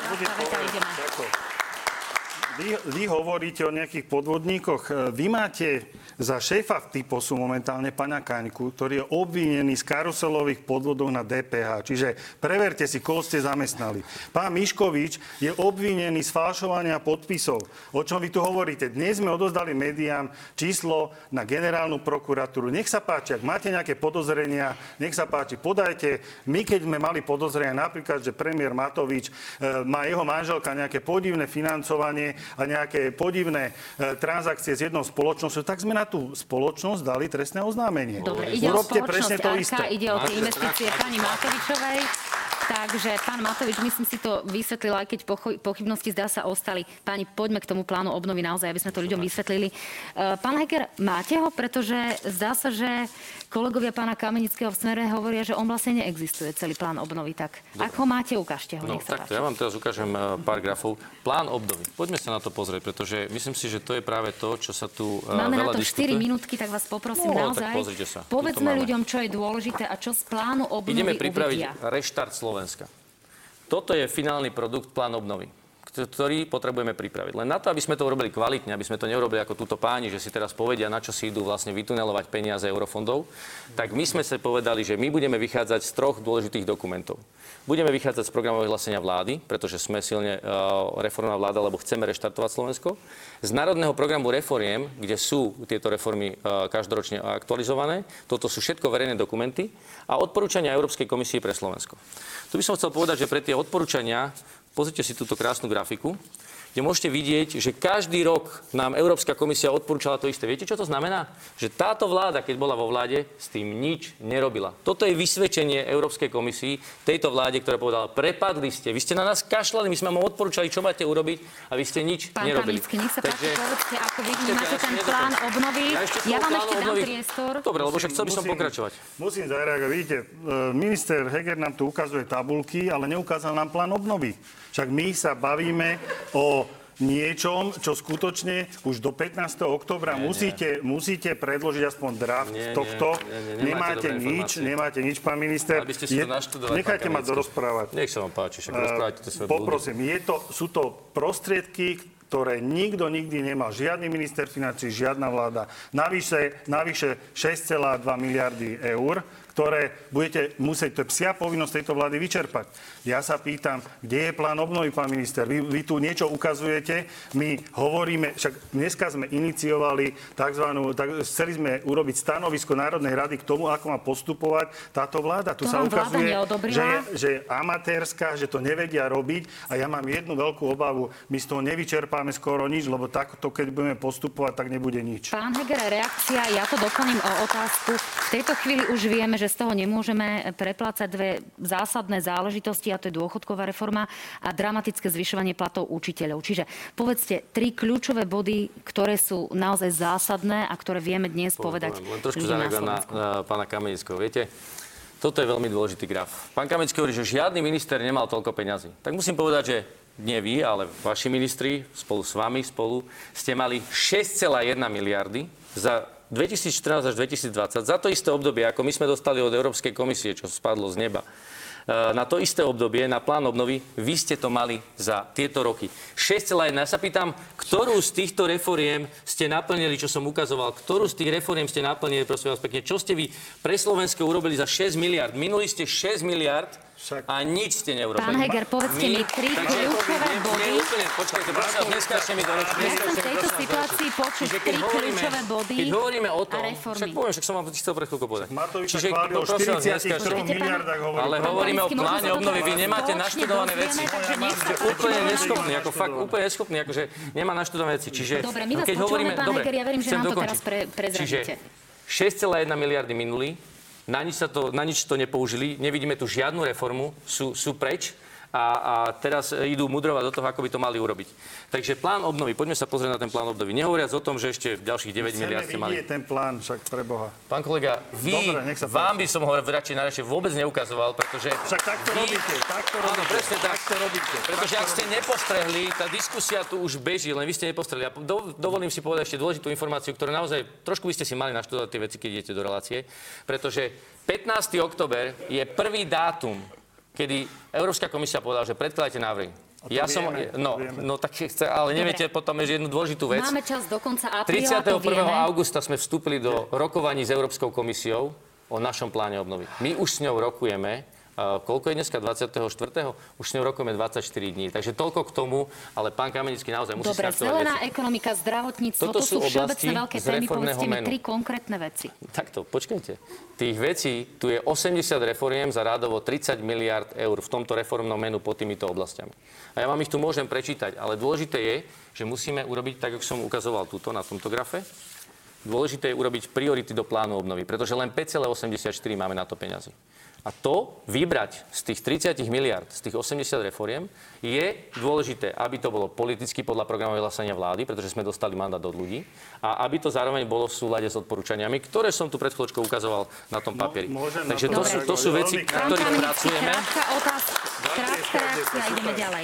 Vy, vy hovoríte o nejakých podvodníkoch. Vy máte za šéfa Typosu momentálne pána Kaňku, ktorý je obvinený z karuselových podvodov na dé pé há. Čiže preverte si, koho ste zamestnali. Pán Miškovič je obvinený z falšovania podpisov. O čom vy tu hovoríte? Dnes sme odozdali médiám číslo na generálnu prokuratúru. Nech sa páči, ak máte nejaké podozrenia, nech sa páči, podajte. My, keď sme mali podozrenia, napríklad, že premiér Matovič e, má jeho manželka nejaké podivné financovanie a nejaké podivné e, transakcie s jednou spoločnosťou, tak sme na tú spoločnosť dali trestné oznámenie. Dobre, ide Urobte o presne to isté. Ide o tie investície pani Matovičovej. Takže pán Matovič, myslím si to vysvetlil, aj keď pochybnosti zdá sa ostali. Páni, poďme k tomu plánu obnovy naozaj, aby sme to ľuďom vysvetlili. Pán Heger, máte ho? Pretože zdá sa, že kolegovia pána Kamenického v Smere hovoria, že on vlastne neexistuje, celý plán obnovy. Tak ak ho máte, ukážte ho. No, nech sa tak páči. ja vám teraz ukážem pár grafov. Plán obnovy. Poďme sa na to pozrieť, pretože myslím si, že to je práve to, čo sa tu Máme veľa na to diskutuje. štyri minútky, tak vás poprosím No, naozaj. tak pozrite sa. Povedzme ľuďom, čo je dôležité a čo z plánu obnovy Ideme pripraviť uvidia. reštart Slovenska. Toto je finálny produkt, plán obnovy, ktorý potrebujeme pripraviť. Len na to, aby sme to urobili kvalitne, aby sme to neurobili ako túto páni, že si teraz povedia, na čo si idú vlastne vytunelovať peniaze eurofondov, tak my sme sa povedali, že my budeme vychádzať z troch dôležitých dokumentov. Budeme vychádzať z programového vyhlásenia vlády, pretože sme silne uh, reformná vláda, lebo chceme reštartovať Slovensko. Z národného programu reforiem, kde sú tieto reformy uh, každoročne aktualizované. Toto sú všetko verejné dokumenty a odporúčania Európskej komisie pre Slovensko. Tu by som chcel povedať, že pre tie odporúčania, pozrite si túto krásnu grafiku, kde môžete vidieť, že každý rok nám Európska komisia odporúčala to isté. Viete, čo to znamená? Že táto vláda, keď bola vo vláde, s tým nič nerobila. Toto je vysvedčenie Európskej komisii, tejto vláde, ktorá povedala, prepadli ste, vy ste na nás kašľali, my sme vám odporúčali, čo máte urobiť a vy ste nič Pán nerobili. Kamnický, nech sa páči, Takže... povedzte, ako vy vnímate ten plán obnovy. Ja, ešte ja vám plán ešte dám obnovy... priestor. Dobre, lebo však chcel by som Musím- pokračovať. Musím zareagovať. Vidíte, minister Heger nám tu ukazuje tabulky, ale neukázal nám plán obnovy. Však my sa bavíme o niečom, čo skutočne už do pätnásteho októbra musíte, musíte predložiť aspoň draft Nie, nie, tohto. nie, nie, nemáte nemáte dobré nič, informácie. nemáte nič, pán minister. Mali by ste si to naštudovať, Nechajte pán ma Kamenický. dorozprávať. Nech sa vám páči, však rozprávajte to svoje blúdy. Poprosím, je to, sú to prostriedky, ktoré nikto nikdy nemal. Žiadny minister financií, žiadna vláda. Navyše, navyše šesť celá dva miliardy eur, ktoré budete musieť, to je psia povinnosť tejto vlády vyčerpať. Ja sa pýtam, kde je plán obnovy, pán minister? Vy, vy tu niečo ukazujete, my hovoríme, však dneska sme iniciovali takzvanú, tak, chceli sme urobiť stanovisko Národnej rady k tomu, ako má postupovať táto vláda. Tu To sa vám vláda ukazuje, neodobrila? že je, že je amatérska, že to nevedia robiť a ja mám jednu veľkú obavu. My z toho nevyčerpáme skoro nič, lebo takto, keď budeme postupovať, tak nebude nič. Pán Heger, reakcia, ja to doplním o otázku. V tejto chvíli už vieme, že z toho nemôžeme preplácať dve zásadné záležitosti, a to je dôchodková reforma a dramatické zvyšovanie platov učiteľov. Čiže povedzte tri kľúčové body, ktoré sú naozaj zásadné a ktoré vieme dnes povedať. Len trošku ľuďom na zareagujem na, Slovensku. na pána Kamenického. Viete, toto je veľmi dôležitý graf. Pán Kamenický hovorí, že žiadny minister nemal toľko peňazí. Tak musím povedať, že nie vy, ale vaši ministri spolu s vami spolu ste mali šesť celá jedna miliardy za dvetisícštrnásť až dvetisícdvadsať, za to isté obdobie, ako my sme dostali od Európskej komisie, čo spadlo z neba. Na to isté obdobie, na plán obnovy, vy ste to mali za tieto roky. šesť celá jedna. Ja sa pýtam, ktorú z týchto reforiem ste naplnili, čo som ukazoval, ktorú z tých reforiem ste naplnili, prosím vás pekne, čo ste vy pre Slovensko urobili za šesť miliard? Minuli ste šesť miliard a nič ste neurobili. Pán Heger, povedzte mi tri kľúčové body. Počkajte, prosím, neskáčte mi do reči. Ja chcem v tejto situácii počuť tri kľúčové body Keď hovoríme o tom, a reformy. však poviem, však som vám chcel pre chvíľku povedať. Matovič sa Čiže, chválil o prosím vás, štyridsiatich neskáčte. troch miliardách hovorí. Ale hovoríme o pláne obnovy, vy nemáte naštudované veci. Ste úplne neschopní, ako fakt úplne neschopní, akože nemá naštudované veci. Čiže Dobre, my vás keď počúvame, hovoríme, pán dobre, Heger, ja verím, že chcem nám to dokončiť. teraz pre- prezradíte. Čiže šesť celá jedna miliardy minulý, na nič, sa to, na nič to nepoužili, nevidíme tu žiadnu reformu, sú, sú preč. A, a teraz idú mudrovať do toho, ako by to mali urobiť. Takže plán obnovy, poďme sa pozrieť na ten plán obnovy. Nehovoriac o tom, že ešte ďalších deväť miliárd ste mali. Chceme vidieť ten plán, však pre Boha. Pán kolega, vy, Dobre, vám by som ho radšej najradšej vôbec neukazoval, pretože... Však tak to vy, robíte, tak to robíte. Áno, presne tak. tak to robíte. Pretože ak ste nepostrehli, tá diskusia tu už beží, len vy ste nepostrehli. A do, dovolím si povedať ešte dôležitú informáciu, ktorú naozaj trošku by ste si mali naštudovať tie veci, keď idete do relácie, pretože pätnásteho október je prvý dátum, kedy Európska komisia povedala, že predkladajte návrhy. Ja som, vieme, no, no tak chce, ale neviete potom je jednu dôležitú vec. Máme čas do konca apríla, tridsiateho prvého to vieme. augusta sme vstúpili do rokovaní s Európskou komisiou o našom pláne obnovy. My už s ňou rokujeme. Uh, koľko je dneska? dvadsiateho štvrtého Už s ňou rokujeme dvadsaťštyri dní. Takže toľko k tomu, ale pán Kamenický naozaj musí Dobre, si zelená ekonomika, zdravotníctvo, Toto to sú všeobecné veľké témy. Povedzte mi menu. tri konkrétne veci. Takto, počkajte. Tých vecí, tu je osemdesiat reforiem za rádovo tridsať miliárd eur v tomto reformnom menu pod týmito oblastiami. A ja vám ich tu môžem prečítať, ale dôležité je, že musíme urobiť, tak ako som ukazoval túto na tomto grafe, dôležité je urobiť priority do plánu obnovy, pretože len päť celá osemdesiatštyri máme na to peňazí. A to vybrať z tých tridsať miliárd, z tých osemdesiat reforiem, je dôležité, aby to bolo politicky podľa programového vyhlásenia vlády, pretože sme dostali mandát od ľudí, a aby to zároveň bolo v súlade s odporúčaniami, ktoré som tu pred chvíľočkou ukazoval na tom papieri. No, Takže to sú, to sú veci, na ktorých pracujeme. Krátka otázka, krátka reakcia, ideme ďalej.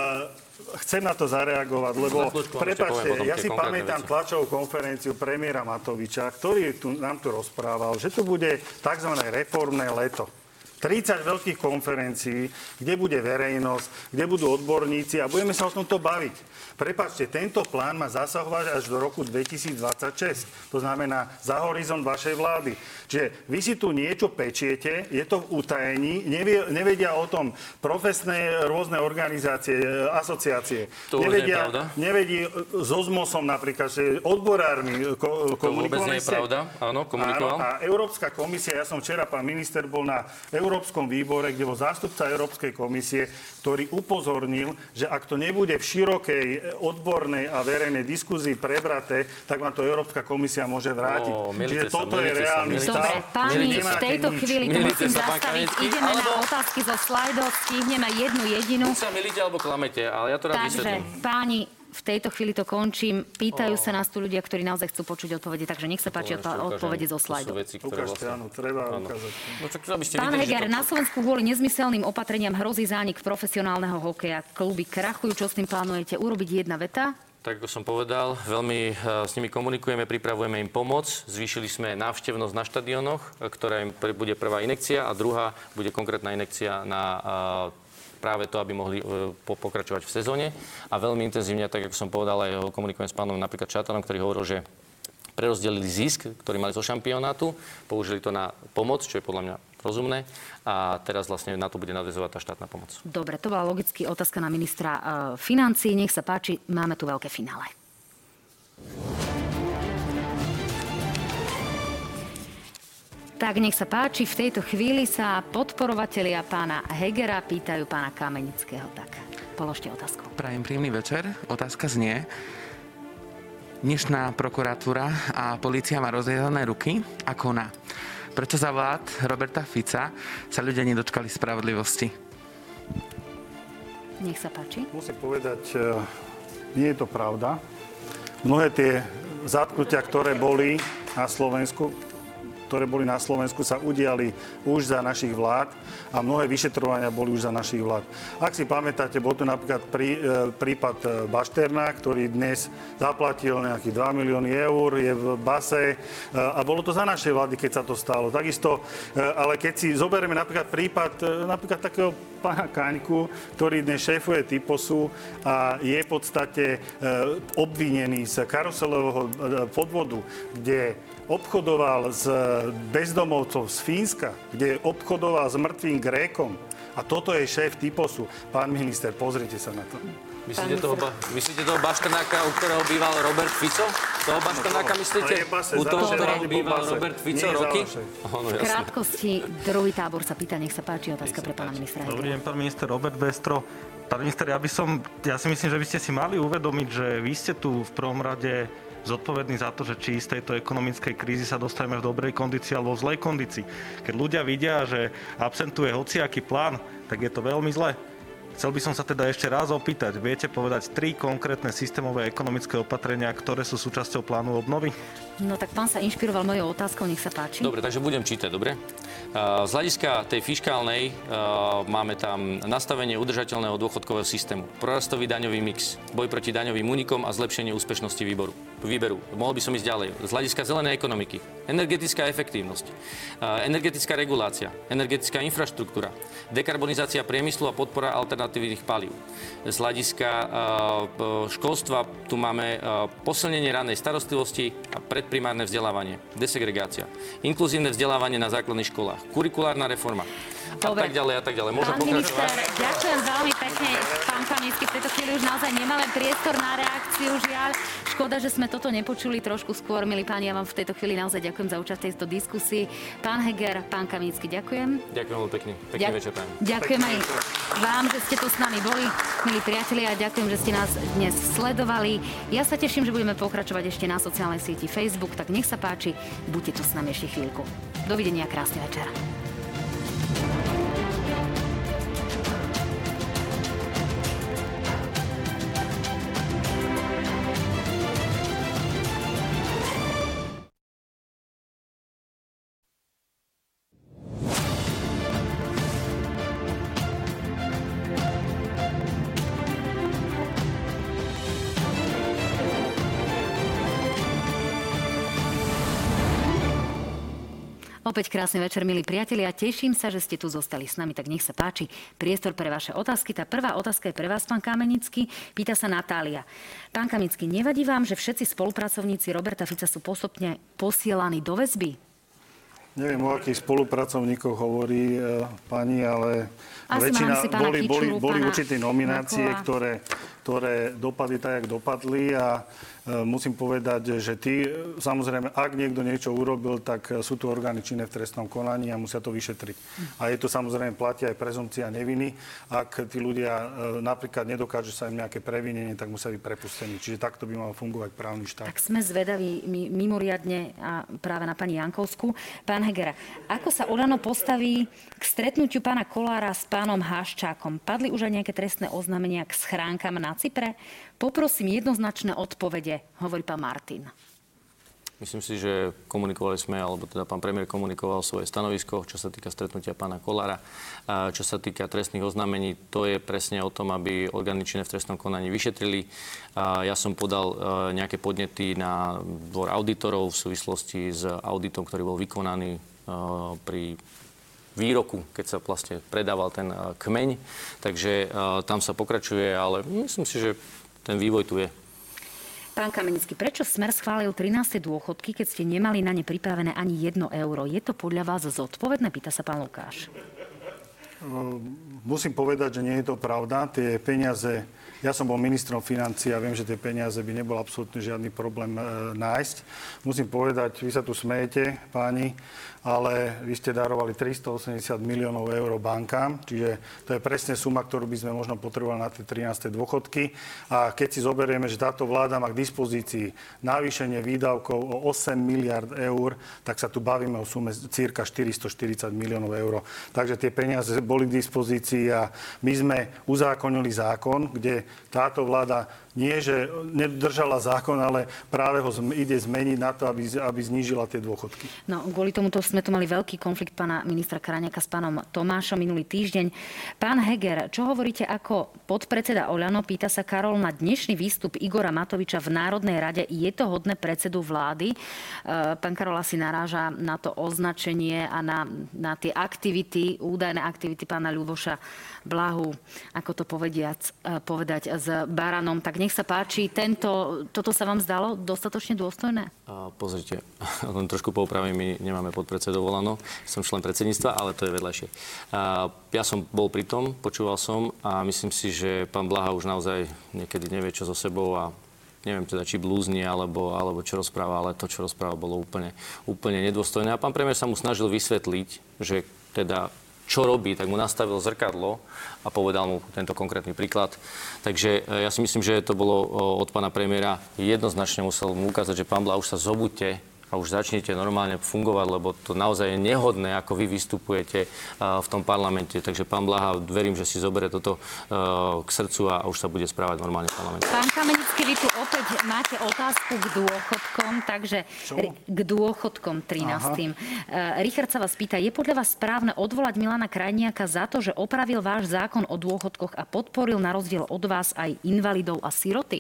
Uh, Chcem na to zareagovať, lebo prepáčte, ja si pamätám veci. Tlačovú konferenciu premiéra Matoviča, ktorý tu, nám tu rozprával, že tu bude tzv. Reformné leto. tridsať veľkých konferencií, kde bude verejnosť, kde budú odborníci a budeme sa o tomto baviť. Prepáčte, tento plán má zasahovať až do roku dvetisícdvadsaťšesť. To znamená za horizont vašej vlády. Čiže vy si tu niečo pečiete, je to v utajení, nevie, nevedia o tom profesné rôzne organizácie, asociácie. To nevedia, nie je pravda. Nevedí so zmosom napríklad, že odborármi ko, to vôbec nie je pravda. Áno, komunikoval. Áno, a Európska komisia, ja som včera, pán minister, bol na Európskom výbore, kde bol zástupca Európskej komisie, ktorý upozornil, že ak to nebude v širokej odbornej a verejnej diskuzii prebraté, tak vám to Európska komisia môže vrátiť. No, Čiže sa, toto je reálny stav. Dobre, páni, v tejto chvíli to musím zastaviť. Ideme alebo... na otázky zo slajdov, stihneme jednu jedinú. Buď sa milíte alebo klamete, ale ja to rád vysvetlím. Takže, páni, v tejto chvíli to končím. Pýtajú oh. sa nás tu ľudia, ktorí naozaj chcú počuť odpovede, takže nech sa páči odpovede zo slajdov. Ukážte, áno, treba ukázať. No, čak, Pán Heger, na Slovensku kvôli nezmyselným opatreniam hrozí zánik profesionálneho hokeja. Kluby krachujú, čo s tým plánujete urobiť? Jedna veta? Tak ako som povedal, veľmi s nimi komunikujeme, pripravujeme im pomoc. Zvýšili sme návštevnosť na štadiónoch, ktorá im bude prvá injekcia a druhá bude konkrétna injekcia na práve to, aby mohli pokračovať v sezóne. A veľmi intenzívne, tak ako som povedal, aj komunikujem s pánom napríklad Čatanom, ktorý hovoril, že prerozdelili zisk, ktorý mali zo šampionátu, použili to na pomoc, čo je podľa mňa rozumné. A teraz vlastne na to bude nadväzovať tá štátna pomoc. Dobre, to bola logicky otázka na ministra uh, financií. Nech sa páči, máme tu veľké finále. Tak nech sa páči, v tejto chvíli sa podporovatelia pána Hegera pýtajú pána Kamenického. Tak, položte otázku. Prajem príjemný večer. Otázka znie. Dnešná prokuratúra a polícia má rozjedané ruky a koná. Prečo za vlád Roberta Fica sa ľudia nedočkali spravodlivosti? Nech sa páči. Musím povedať, nie je to pravda. Mnohé tie zatknutia, ktoré boli na Slovensku, ktoré boli na Slovensku, sa udiali už za našich vlád a mnohé vyšetrovania boli už za našich vlád. Ak si pamätáte, bol tu napríklad prí, e, prípad Bašterna, ktorý dnes zaplatil nejakých dva milióny eur, je v base e, a bolo to za našej vlády, keď sa to stalo. Takisto, e, ale keď si zoberieme napríklad prípad e, napríklad takého pána Kaňku, ktorý dnes šéfuje Typosu a je v podstate e, obvinený z karuselového podvodu, kde obchodoval s bezdomovcov z Fínska, kde obchodoval s mŕtvým Grékom. A toto je šéf Typosu. Pán minister, pozrite sa na to. Myslíte toho, ba- myslíte toho Bašternáka, u ktorého býval Robert Fico? Toho Bašternáka myslíte? U toho, ktorého býval Robert Fico roky? V krátkosti druhý tábor sa pýta, nech sa páči, otázka pre pána ministra. Dobrý deň, pán minister Robert Bestro. Pán minister, ja by som, ja si myslím, že by ste si mali uvedomiť, že vy ste tu v prvom rade zodpovední za to, že či z tejto ekonomickej krízy sa dostaneme v dobrej kondícii alebo v zlej kondícii. Keď ľudia vidia, že absentuje hociaký plán, tak je to veľmi zle. Chcel by som sa teda ešte raz opýtať, viete povedať tri konkrétne systémové ekonomické opatrenia, ktoré sú súčasťou plánu obnovy? No tak pán sa inšpiroval mojou otázkou, nech sa páči. Dobre, takže budem čítať, dobre? Z hľadiska tej fiškálnej máme tam nastavenie udržateľného dôchodkového systému, prorastový daňový mix, boj proti daňovým únikom a zlepšenie úspešnosti výboru, výberu. Mohol by som ísť ďalej. Z hľadiska zelenej ekonomiky, energetická efektívnosť, energetická regulácia, energetická infraštruktúra, dekarbonizácia priemyslu a podpora alternatívnych palív. Z hľadiska školstva tu máme posilnenie ranej starostlivosti a predprimárne vzdelávanie, desegregácia, inkluzívne vzdelávanie na základných školách, kurikulárna reforma. Dobre. A tak ďalej, a tak ďalej. Môžem pán minister, pokračovať? ďakujem veľmi pekne. Pán Kaminsky, v tejto chvíli už naozaj nemáme priestor na reakciu, žiaľ. Škoda, že sme toto nepočuli trošku skôr, milí páni. Ja vám v tejto chvíli naozaj ďakujem za účasť v tejto diskusii. Pán Heger, pán Kaminsky, ďakujem. Ďakujem veľmi pekne. Pekný Ďak- večer, pán. Ďakujem aj vám, že ste tu s nami boli, milí priatelia, a ďakujem, že ste nás dnes sledovali. Ja sa teším, že budeme pokračovať ešte na sociálnej sieti Facebook, tak nech sa páči, buďte tu s nami ešte chvíľku. Dovidenia, krásny večer. Opäť krásny večer, milí priatelia. Teším sa, že ste tu zostali s nami, tak nech sa páči. Priestor pre vaše otázky. Tá prvá otázka je pre vás, pán Kamenický. Pýta sa Natália. Pán Kamenický, nevadí vám, že všetci spolupracovníci Roberta Fica sú postupne posielaní do väzby? Neviem, o akých spolupracovníkoch hovorí e, pani, ale Asi väčšina si pána boli, Kičuru, boli, boli pána určité nominácie, Makova. ktoré, ktoré dopadli tak, jak dopadli a e, musím povedať, že tí, samozrejme, ak niekto niečo urobil, tak sú tu orgány činné v trestnom konaní a musia to vyšetriť. A je to samozrejme platí aj prezumpcia neviny. Ak tí ľudia e, napríklad nedokážu sa im nejaké previnenie, tak musia byť prepustení. Čiže takto by mal fungovať právny štát. Tak sme zvedaví my, mimoriadne a práve na pani Jankovskú. Pán Hegera, ako sa Olano postaví k stretnutiu pána Kollára s pánom Haščákom? Padli už aj nejaké trestné oznámenia k schránkam na Cypre? Poprosím jednoznačné odpovede, hovorí pán Martin. Myslím si, že komunikovali sme, alebo teda pán premiér komunikoval svoje stanovisko, čo sa týka stretnutia pána Kollára. A čo sa týka trestných oznámení, to je presne o tom, aby orgány činné v trestnom konaní vyšetrili. A ja som podal nejaké podnety na dvor auditorov v súvislosti s auditom, ktorý bol vykonaný pri výroku, keď sa vlastne predával ten kmeň. Takže tam sa pokračuje, ale myslím si, že ten vývoj tu je. Pán Kamenický, prečo Smer schválil trináste dôchodky, keď ste nemali na ne pripravené ani jedno euro? Je to podľa vás zodpovedné? Pýta sa pán Lukáš. Musím povedať, že nie je to pravda. Tie peniaze, ja som bol ministrom financií a viem, že tie peniaze by nebol absolútne žiadny problém e, nájsť. Musím povedať, vy sa tu smejete, páni, ale vy ste darovali tristoosemdesiat miliónov eur bankám, čiže to je presne suma, ktorú by sme možno potrebovali na tie trináste dôchodky. A keď si zoberieme, že táto vláda má k dispozícii navýšenie výdavkov o osem miliárd eur, tak sa tu bavíme o sume cirka štyristoštyridsať miliónov eur. Takže tie peniaze boli k dispozícii a my sme uzákonili zákon, kde táto vláda nie, že nedržala zákon, ale práve ho ide zmeniť na to, aby, aby znížila tie dôchodky. No, kvôli tomuto sme tu mali veľký konflikt pána ministra Krajniaka s pánom Tomášom minulý týždeň. Pán Heger, čo hovoríte ako podpredseda Oľano? Pýta sa Karol na dnešný výstup Igora Matoviča v Národnej rade. Je to hodné predsedu vlády? Pán Karol asi naráža na to označenie a na, na tie aktivity, údajné aktivity pána Ľuboša Blahu, ako to povediac, povedať, s Baranom. Tak nech sa páči, tento, toto sa vám zdalo dostatočne dôstojné? A pozrite, len trošku poupravím, my nemáme podpredsedov Olano, som člen predsedníctva, ale to je vedľajšie. A ja som bol pri tom, počúval som a myslím si, že pán Blaha už naozaj niekedy nevie, čo so sebou a neviem teda, či blúzni, alebo, alebo čo rozpráva, ale to, čo rozpráva, bolo úplne, úplne nedôstojné. A pán premiér sa mu snažil vysvetliť, že teda čo robí, tak mu nastavil zrkadlo a povedal mu tento konkrétny príklad. Takže ja si myslím, že to bolo od pána premiéra jednoznačne musel mu ukázať, že pán Blaha, už sa zobuďte a už začnete normálne fungovať, lebo to naozaj je nehodné, ako vy vystupujete v tom parlamente. Takže pán Blaha, verím, že si zoberie toto k srdcu a už sa bude správať normálne v parlamente. Pán Kamenický, vy tu opäť máte otázku k dôchodkom, takže Čo? k dôchodkom trinástym. Aha. Richard sa vás pýta, je podľa vás správne odvolať Milana Krajniaka za to, že opravil váš zákon o dôchodkoch a podporil na rozdiel od vás aj invalidov a siroty?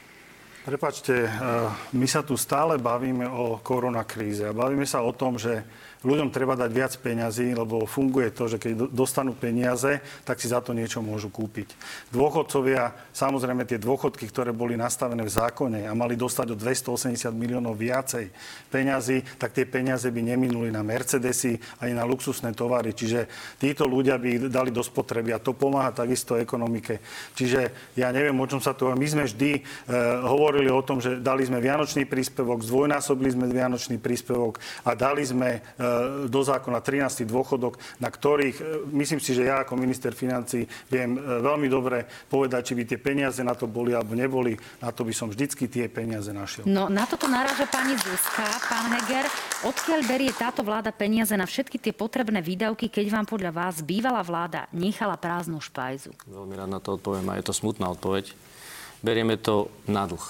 Prepáčte, my sa tu stále bavíme o koronakríze a bavíme sa o tom, že ľuďom treba dať viac peňazí, lebo funguje to, že keď dostanú peniaze, tak si za to niečo môžu kúpiť. Dôchodcovia, samozrejme tie dôchodky, ktoré boli nastavené v zákone a mali dostať o dvestoosemdesiat miliónov viacej peňazí, tak tie peniaze by neminuli na Mercedesy ani na luxusné tovary. Čiže títo ľudia by dali do spotreby a to pomáha takisto ekonomike. Čiže ja neviem, o čom sa tu... My sme vždy e, hovorili o tom, že dali sme vianočný príspevok, zdvojnásobili sme vianočný príspevok a dali sme e, do zákona trinásty dôchodok, na ktorých, myslím si, že ja ako minister financií viem veľmi dobre povedať, či by tie peniaze na to boli alebo neboli. Na to by som vždycky tie peniaze našiel. No, na toto naráža pani Zuzka. Pán Heger, odkiaľ berie táto vláda peniaze na všetky tie potrebné výdavky, keď vám podľa vás bývalá vláda nechala prázdnu špajzu? Veľmi rád na to odpoviem a je to smutná odpoveď. Berieme to na dlh.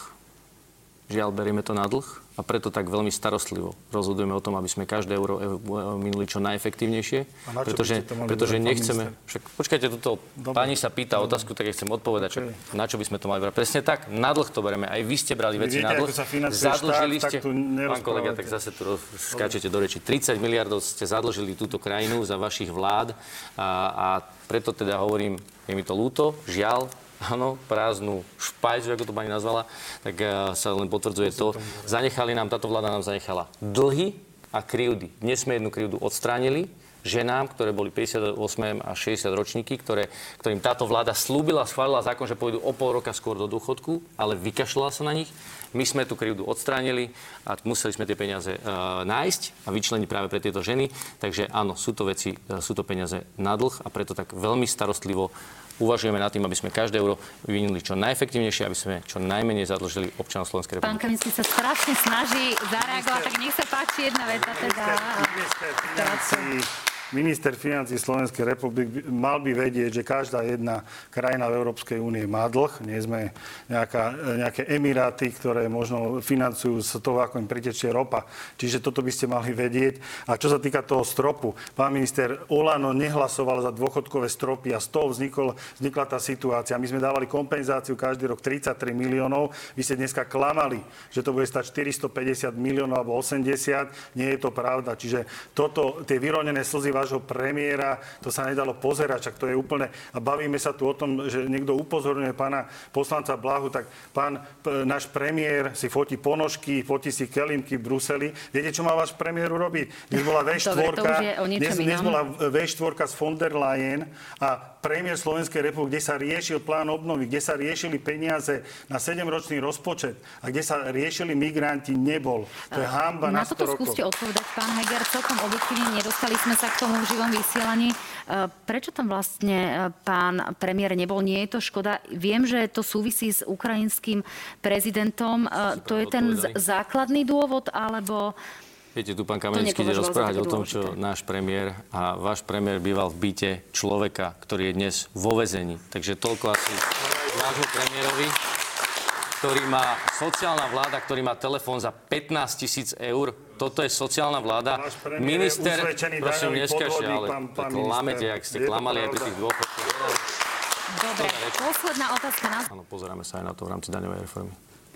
Žiaľ, berieme to na dlh. A preto tak veľmi starostlivo rozhodujeme o tom, aby sme každé euro minuli čo najefektívnejšie. Pretože, pretože nechceme... Však, počkajte, tuto pani sa pýta Dobre. otázku, tak ja chcem odpovedať, čo, na čo by sme to mali brať. Presne tak, na dlh to bereme. Aj vy ste brali veci na dlh. Zadlžili ste... Pán kolega, tak zase tu skáčete do reči. tridsať miliardov ste zadlžili túto krajinu za vašich vlád a, a preto teda hovorím, je mi to ľúto, žiaľ, áno, prázdnu špajzu, ako to pani nazvala, tak uh, sa len potvrdzuje to. Zanechali nám, táto vláda nám zanechala dlhy a krivdy. Dnes sme jednu krivdu odstránili ženám, ktoré boli päťdesiatosem a šesťdesiat ročníky, ktoré, ktorým táto vláda slúbila, schválila zákon, že pôjdu o pol roka skôr do dôchodku, ale vykašľala sa na nich. My sme tú krivdu odstránili a museli sme tie peniaze uh, nájsť a vyčleniť práve pre tieto ženy. Takže áno, sú to veci, uh, sú to peniaze na dlh a preto tak veľmi starostlivo uvažujeme nad tým, aby sme každé euro vyvinuli čo najefektívnejšie, aby sme čo najmenej zadlžili občanov Slovenskej republiky. Pán Kamenický sa strašne snaží zareagovať, tak nech sa páči jedna veta teda. Minister financií Slovenskej republiky mal by vedieť, že každá jedna krajina v Európskej únie má dlh. Nie sme nejaká, nejaké emiráty, ktoré možno financujú z toho, ako im pritečie ropa. Čiže toto by ste mali vedieť. A čo sa týka toho stropu, pán minister, Olano nehlasoval za dôchodkové stropy a z toho vznikol, vznikla tá situácia. My sme dávali kompenzáciu každý rok tridsaťtri miliónov. Vy ste dneska klamali, že to bude stať štyristopäťdesiat miliónov alebo osemdesiat. Nie je to pravda. Čiže toto, tie vyronené slzy vášho premiéra, to sa nedalo pozerať, čak to je úplne... A bavíme sa tu o tom, že niekto upozorňuje pána poslanca Blahu, tak pán p- náš premiér si fotí ponožky, fotí si kelimky v Bruseli. Viete, čo má váš premiér urobiť? Dnes bola vé štyri, dnes, dnes bola vé štyri z von der Leyen a premiér Slovenskej republiky, kde sa riešil plán obnovy, kde sa riešili peniaze na sedemročný rozpočet a kde sa riešili migranti, nebol. To je hanba na sto rokov. Na toto skúste odpovedať, pán Heger, celkom objektívne, nedostali sme sa k tomu v živom vysielaní. Prečo tam vlastne pán premiér nebol? Nie je to škoda? Viem, že to súvisí s ukrajinským prezidentom. To je ten z- základný dôvod, alebo... Viete, tu pán Kamenický ide rozprávať o tom, čo náš premiér a váš premiér býval v byte človeka, ktorý je dnes vo väzení. Takže toľko asi vášmu premiérovi, ktorý má sociálna vláda, ktorý má telefón za pätnásť tisíc eur. Toto je sociálna vláda. Minister, prosím, neskažte, ale klamete, ak ste klamali aj pri tých dôchodkoch. Dobre, posledná otázka. Áno, pozeráme sa aj na to v rámci daňovej reformy.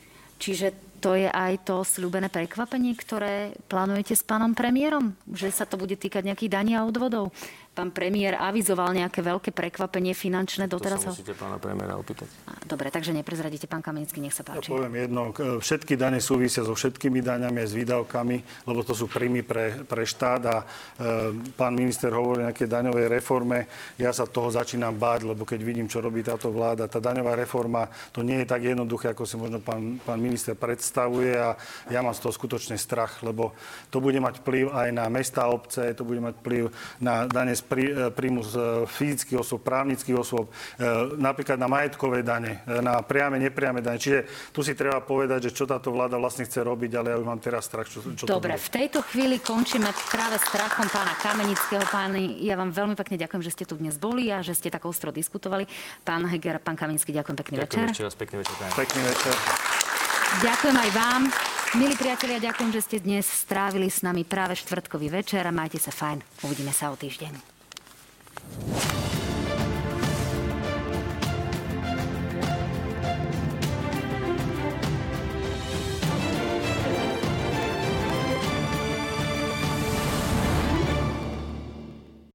Čiže to je aj to sľúbené prekvapenie, ktoré plánujete s pánom premiérom? Že sa to bude týkať nejakých daní a odvodov? Pán premiér avizoval nejaké veľké prekvapenie finančné doteraz. To sa musíte pána premiéra opýtať. Dobre, takže neprezradíte, pán Kamenický, nech sa páči. Ja poviem jedno, všetky dane súvisia so všetkými daňami aj s výdavkami, lebo to sú príjmy pre, pre štát a e, pán minister hovorí o nejakej daňovej reforme. Ja sa toho začínam báť, lebo keď vidím, čo robí táto vláda, tá daňová reforma, to nie je tak jednoduché, ako si možno pán, pán minister predstavuje. predstavuje a ja mám z toho skutočne strach, lebo to bude mať vplyv aj na mestá, obce, to bude mať vplyv na dane z príjmu z fyzických osôb, právnických osôb, napríklad na majetkové dane, na priame, nepriame dane. Čiže tu si treba povedať, že čo táto vláda vlastne chce robiť, ale ja už mám teraz strach, čo, čo Dobre, to bude. V tejto chvíli končíme práve strachom pána Kamenického. Páni, ja vám veľmi pekne ďakujem, že ste tu dnes boli a že ste tak ostro diskutovali. Pán Heger, pán Kamenický, ďakujem, pekný Ďakujem večer. ešte raz, pekný večer. Pekný večer. Ďakujem aj vám. Milí priatelia, ďakujem, že ste dnes strávili s nami práve štvrtkový večer a majte sa fajn. Uvidíme sa o týždeň.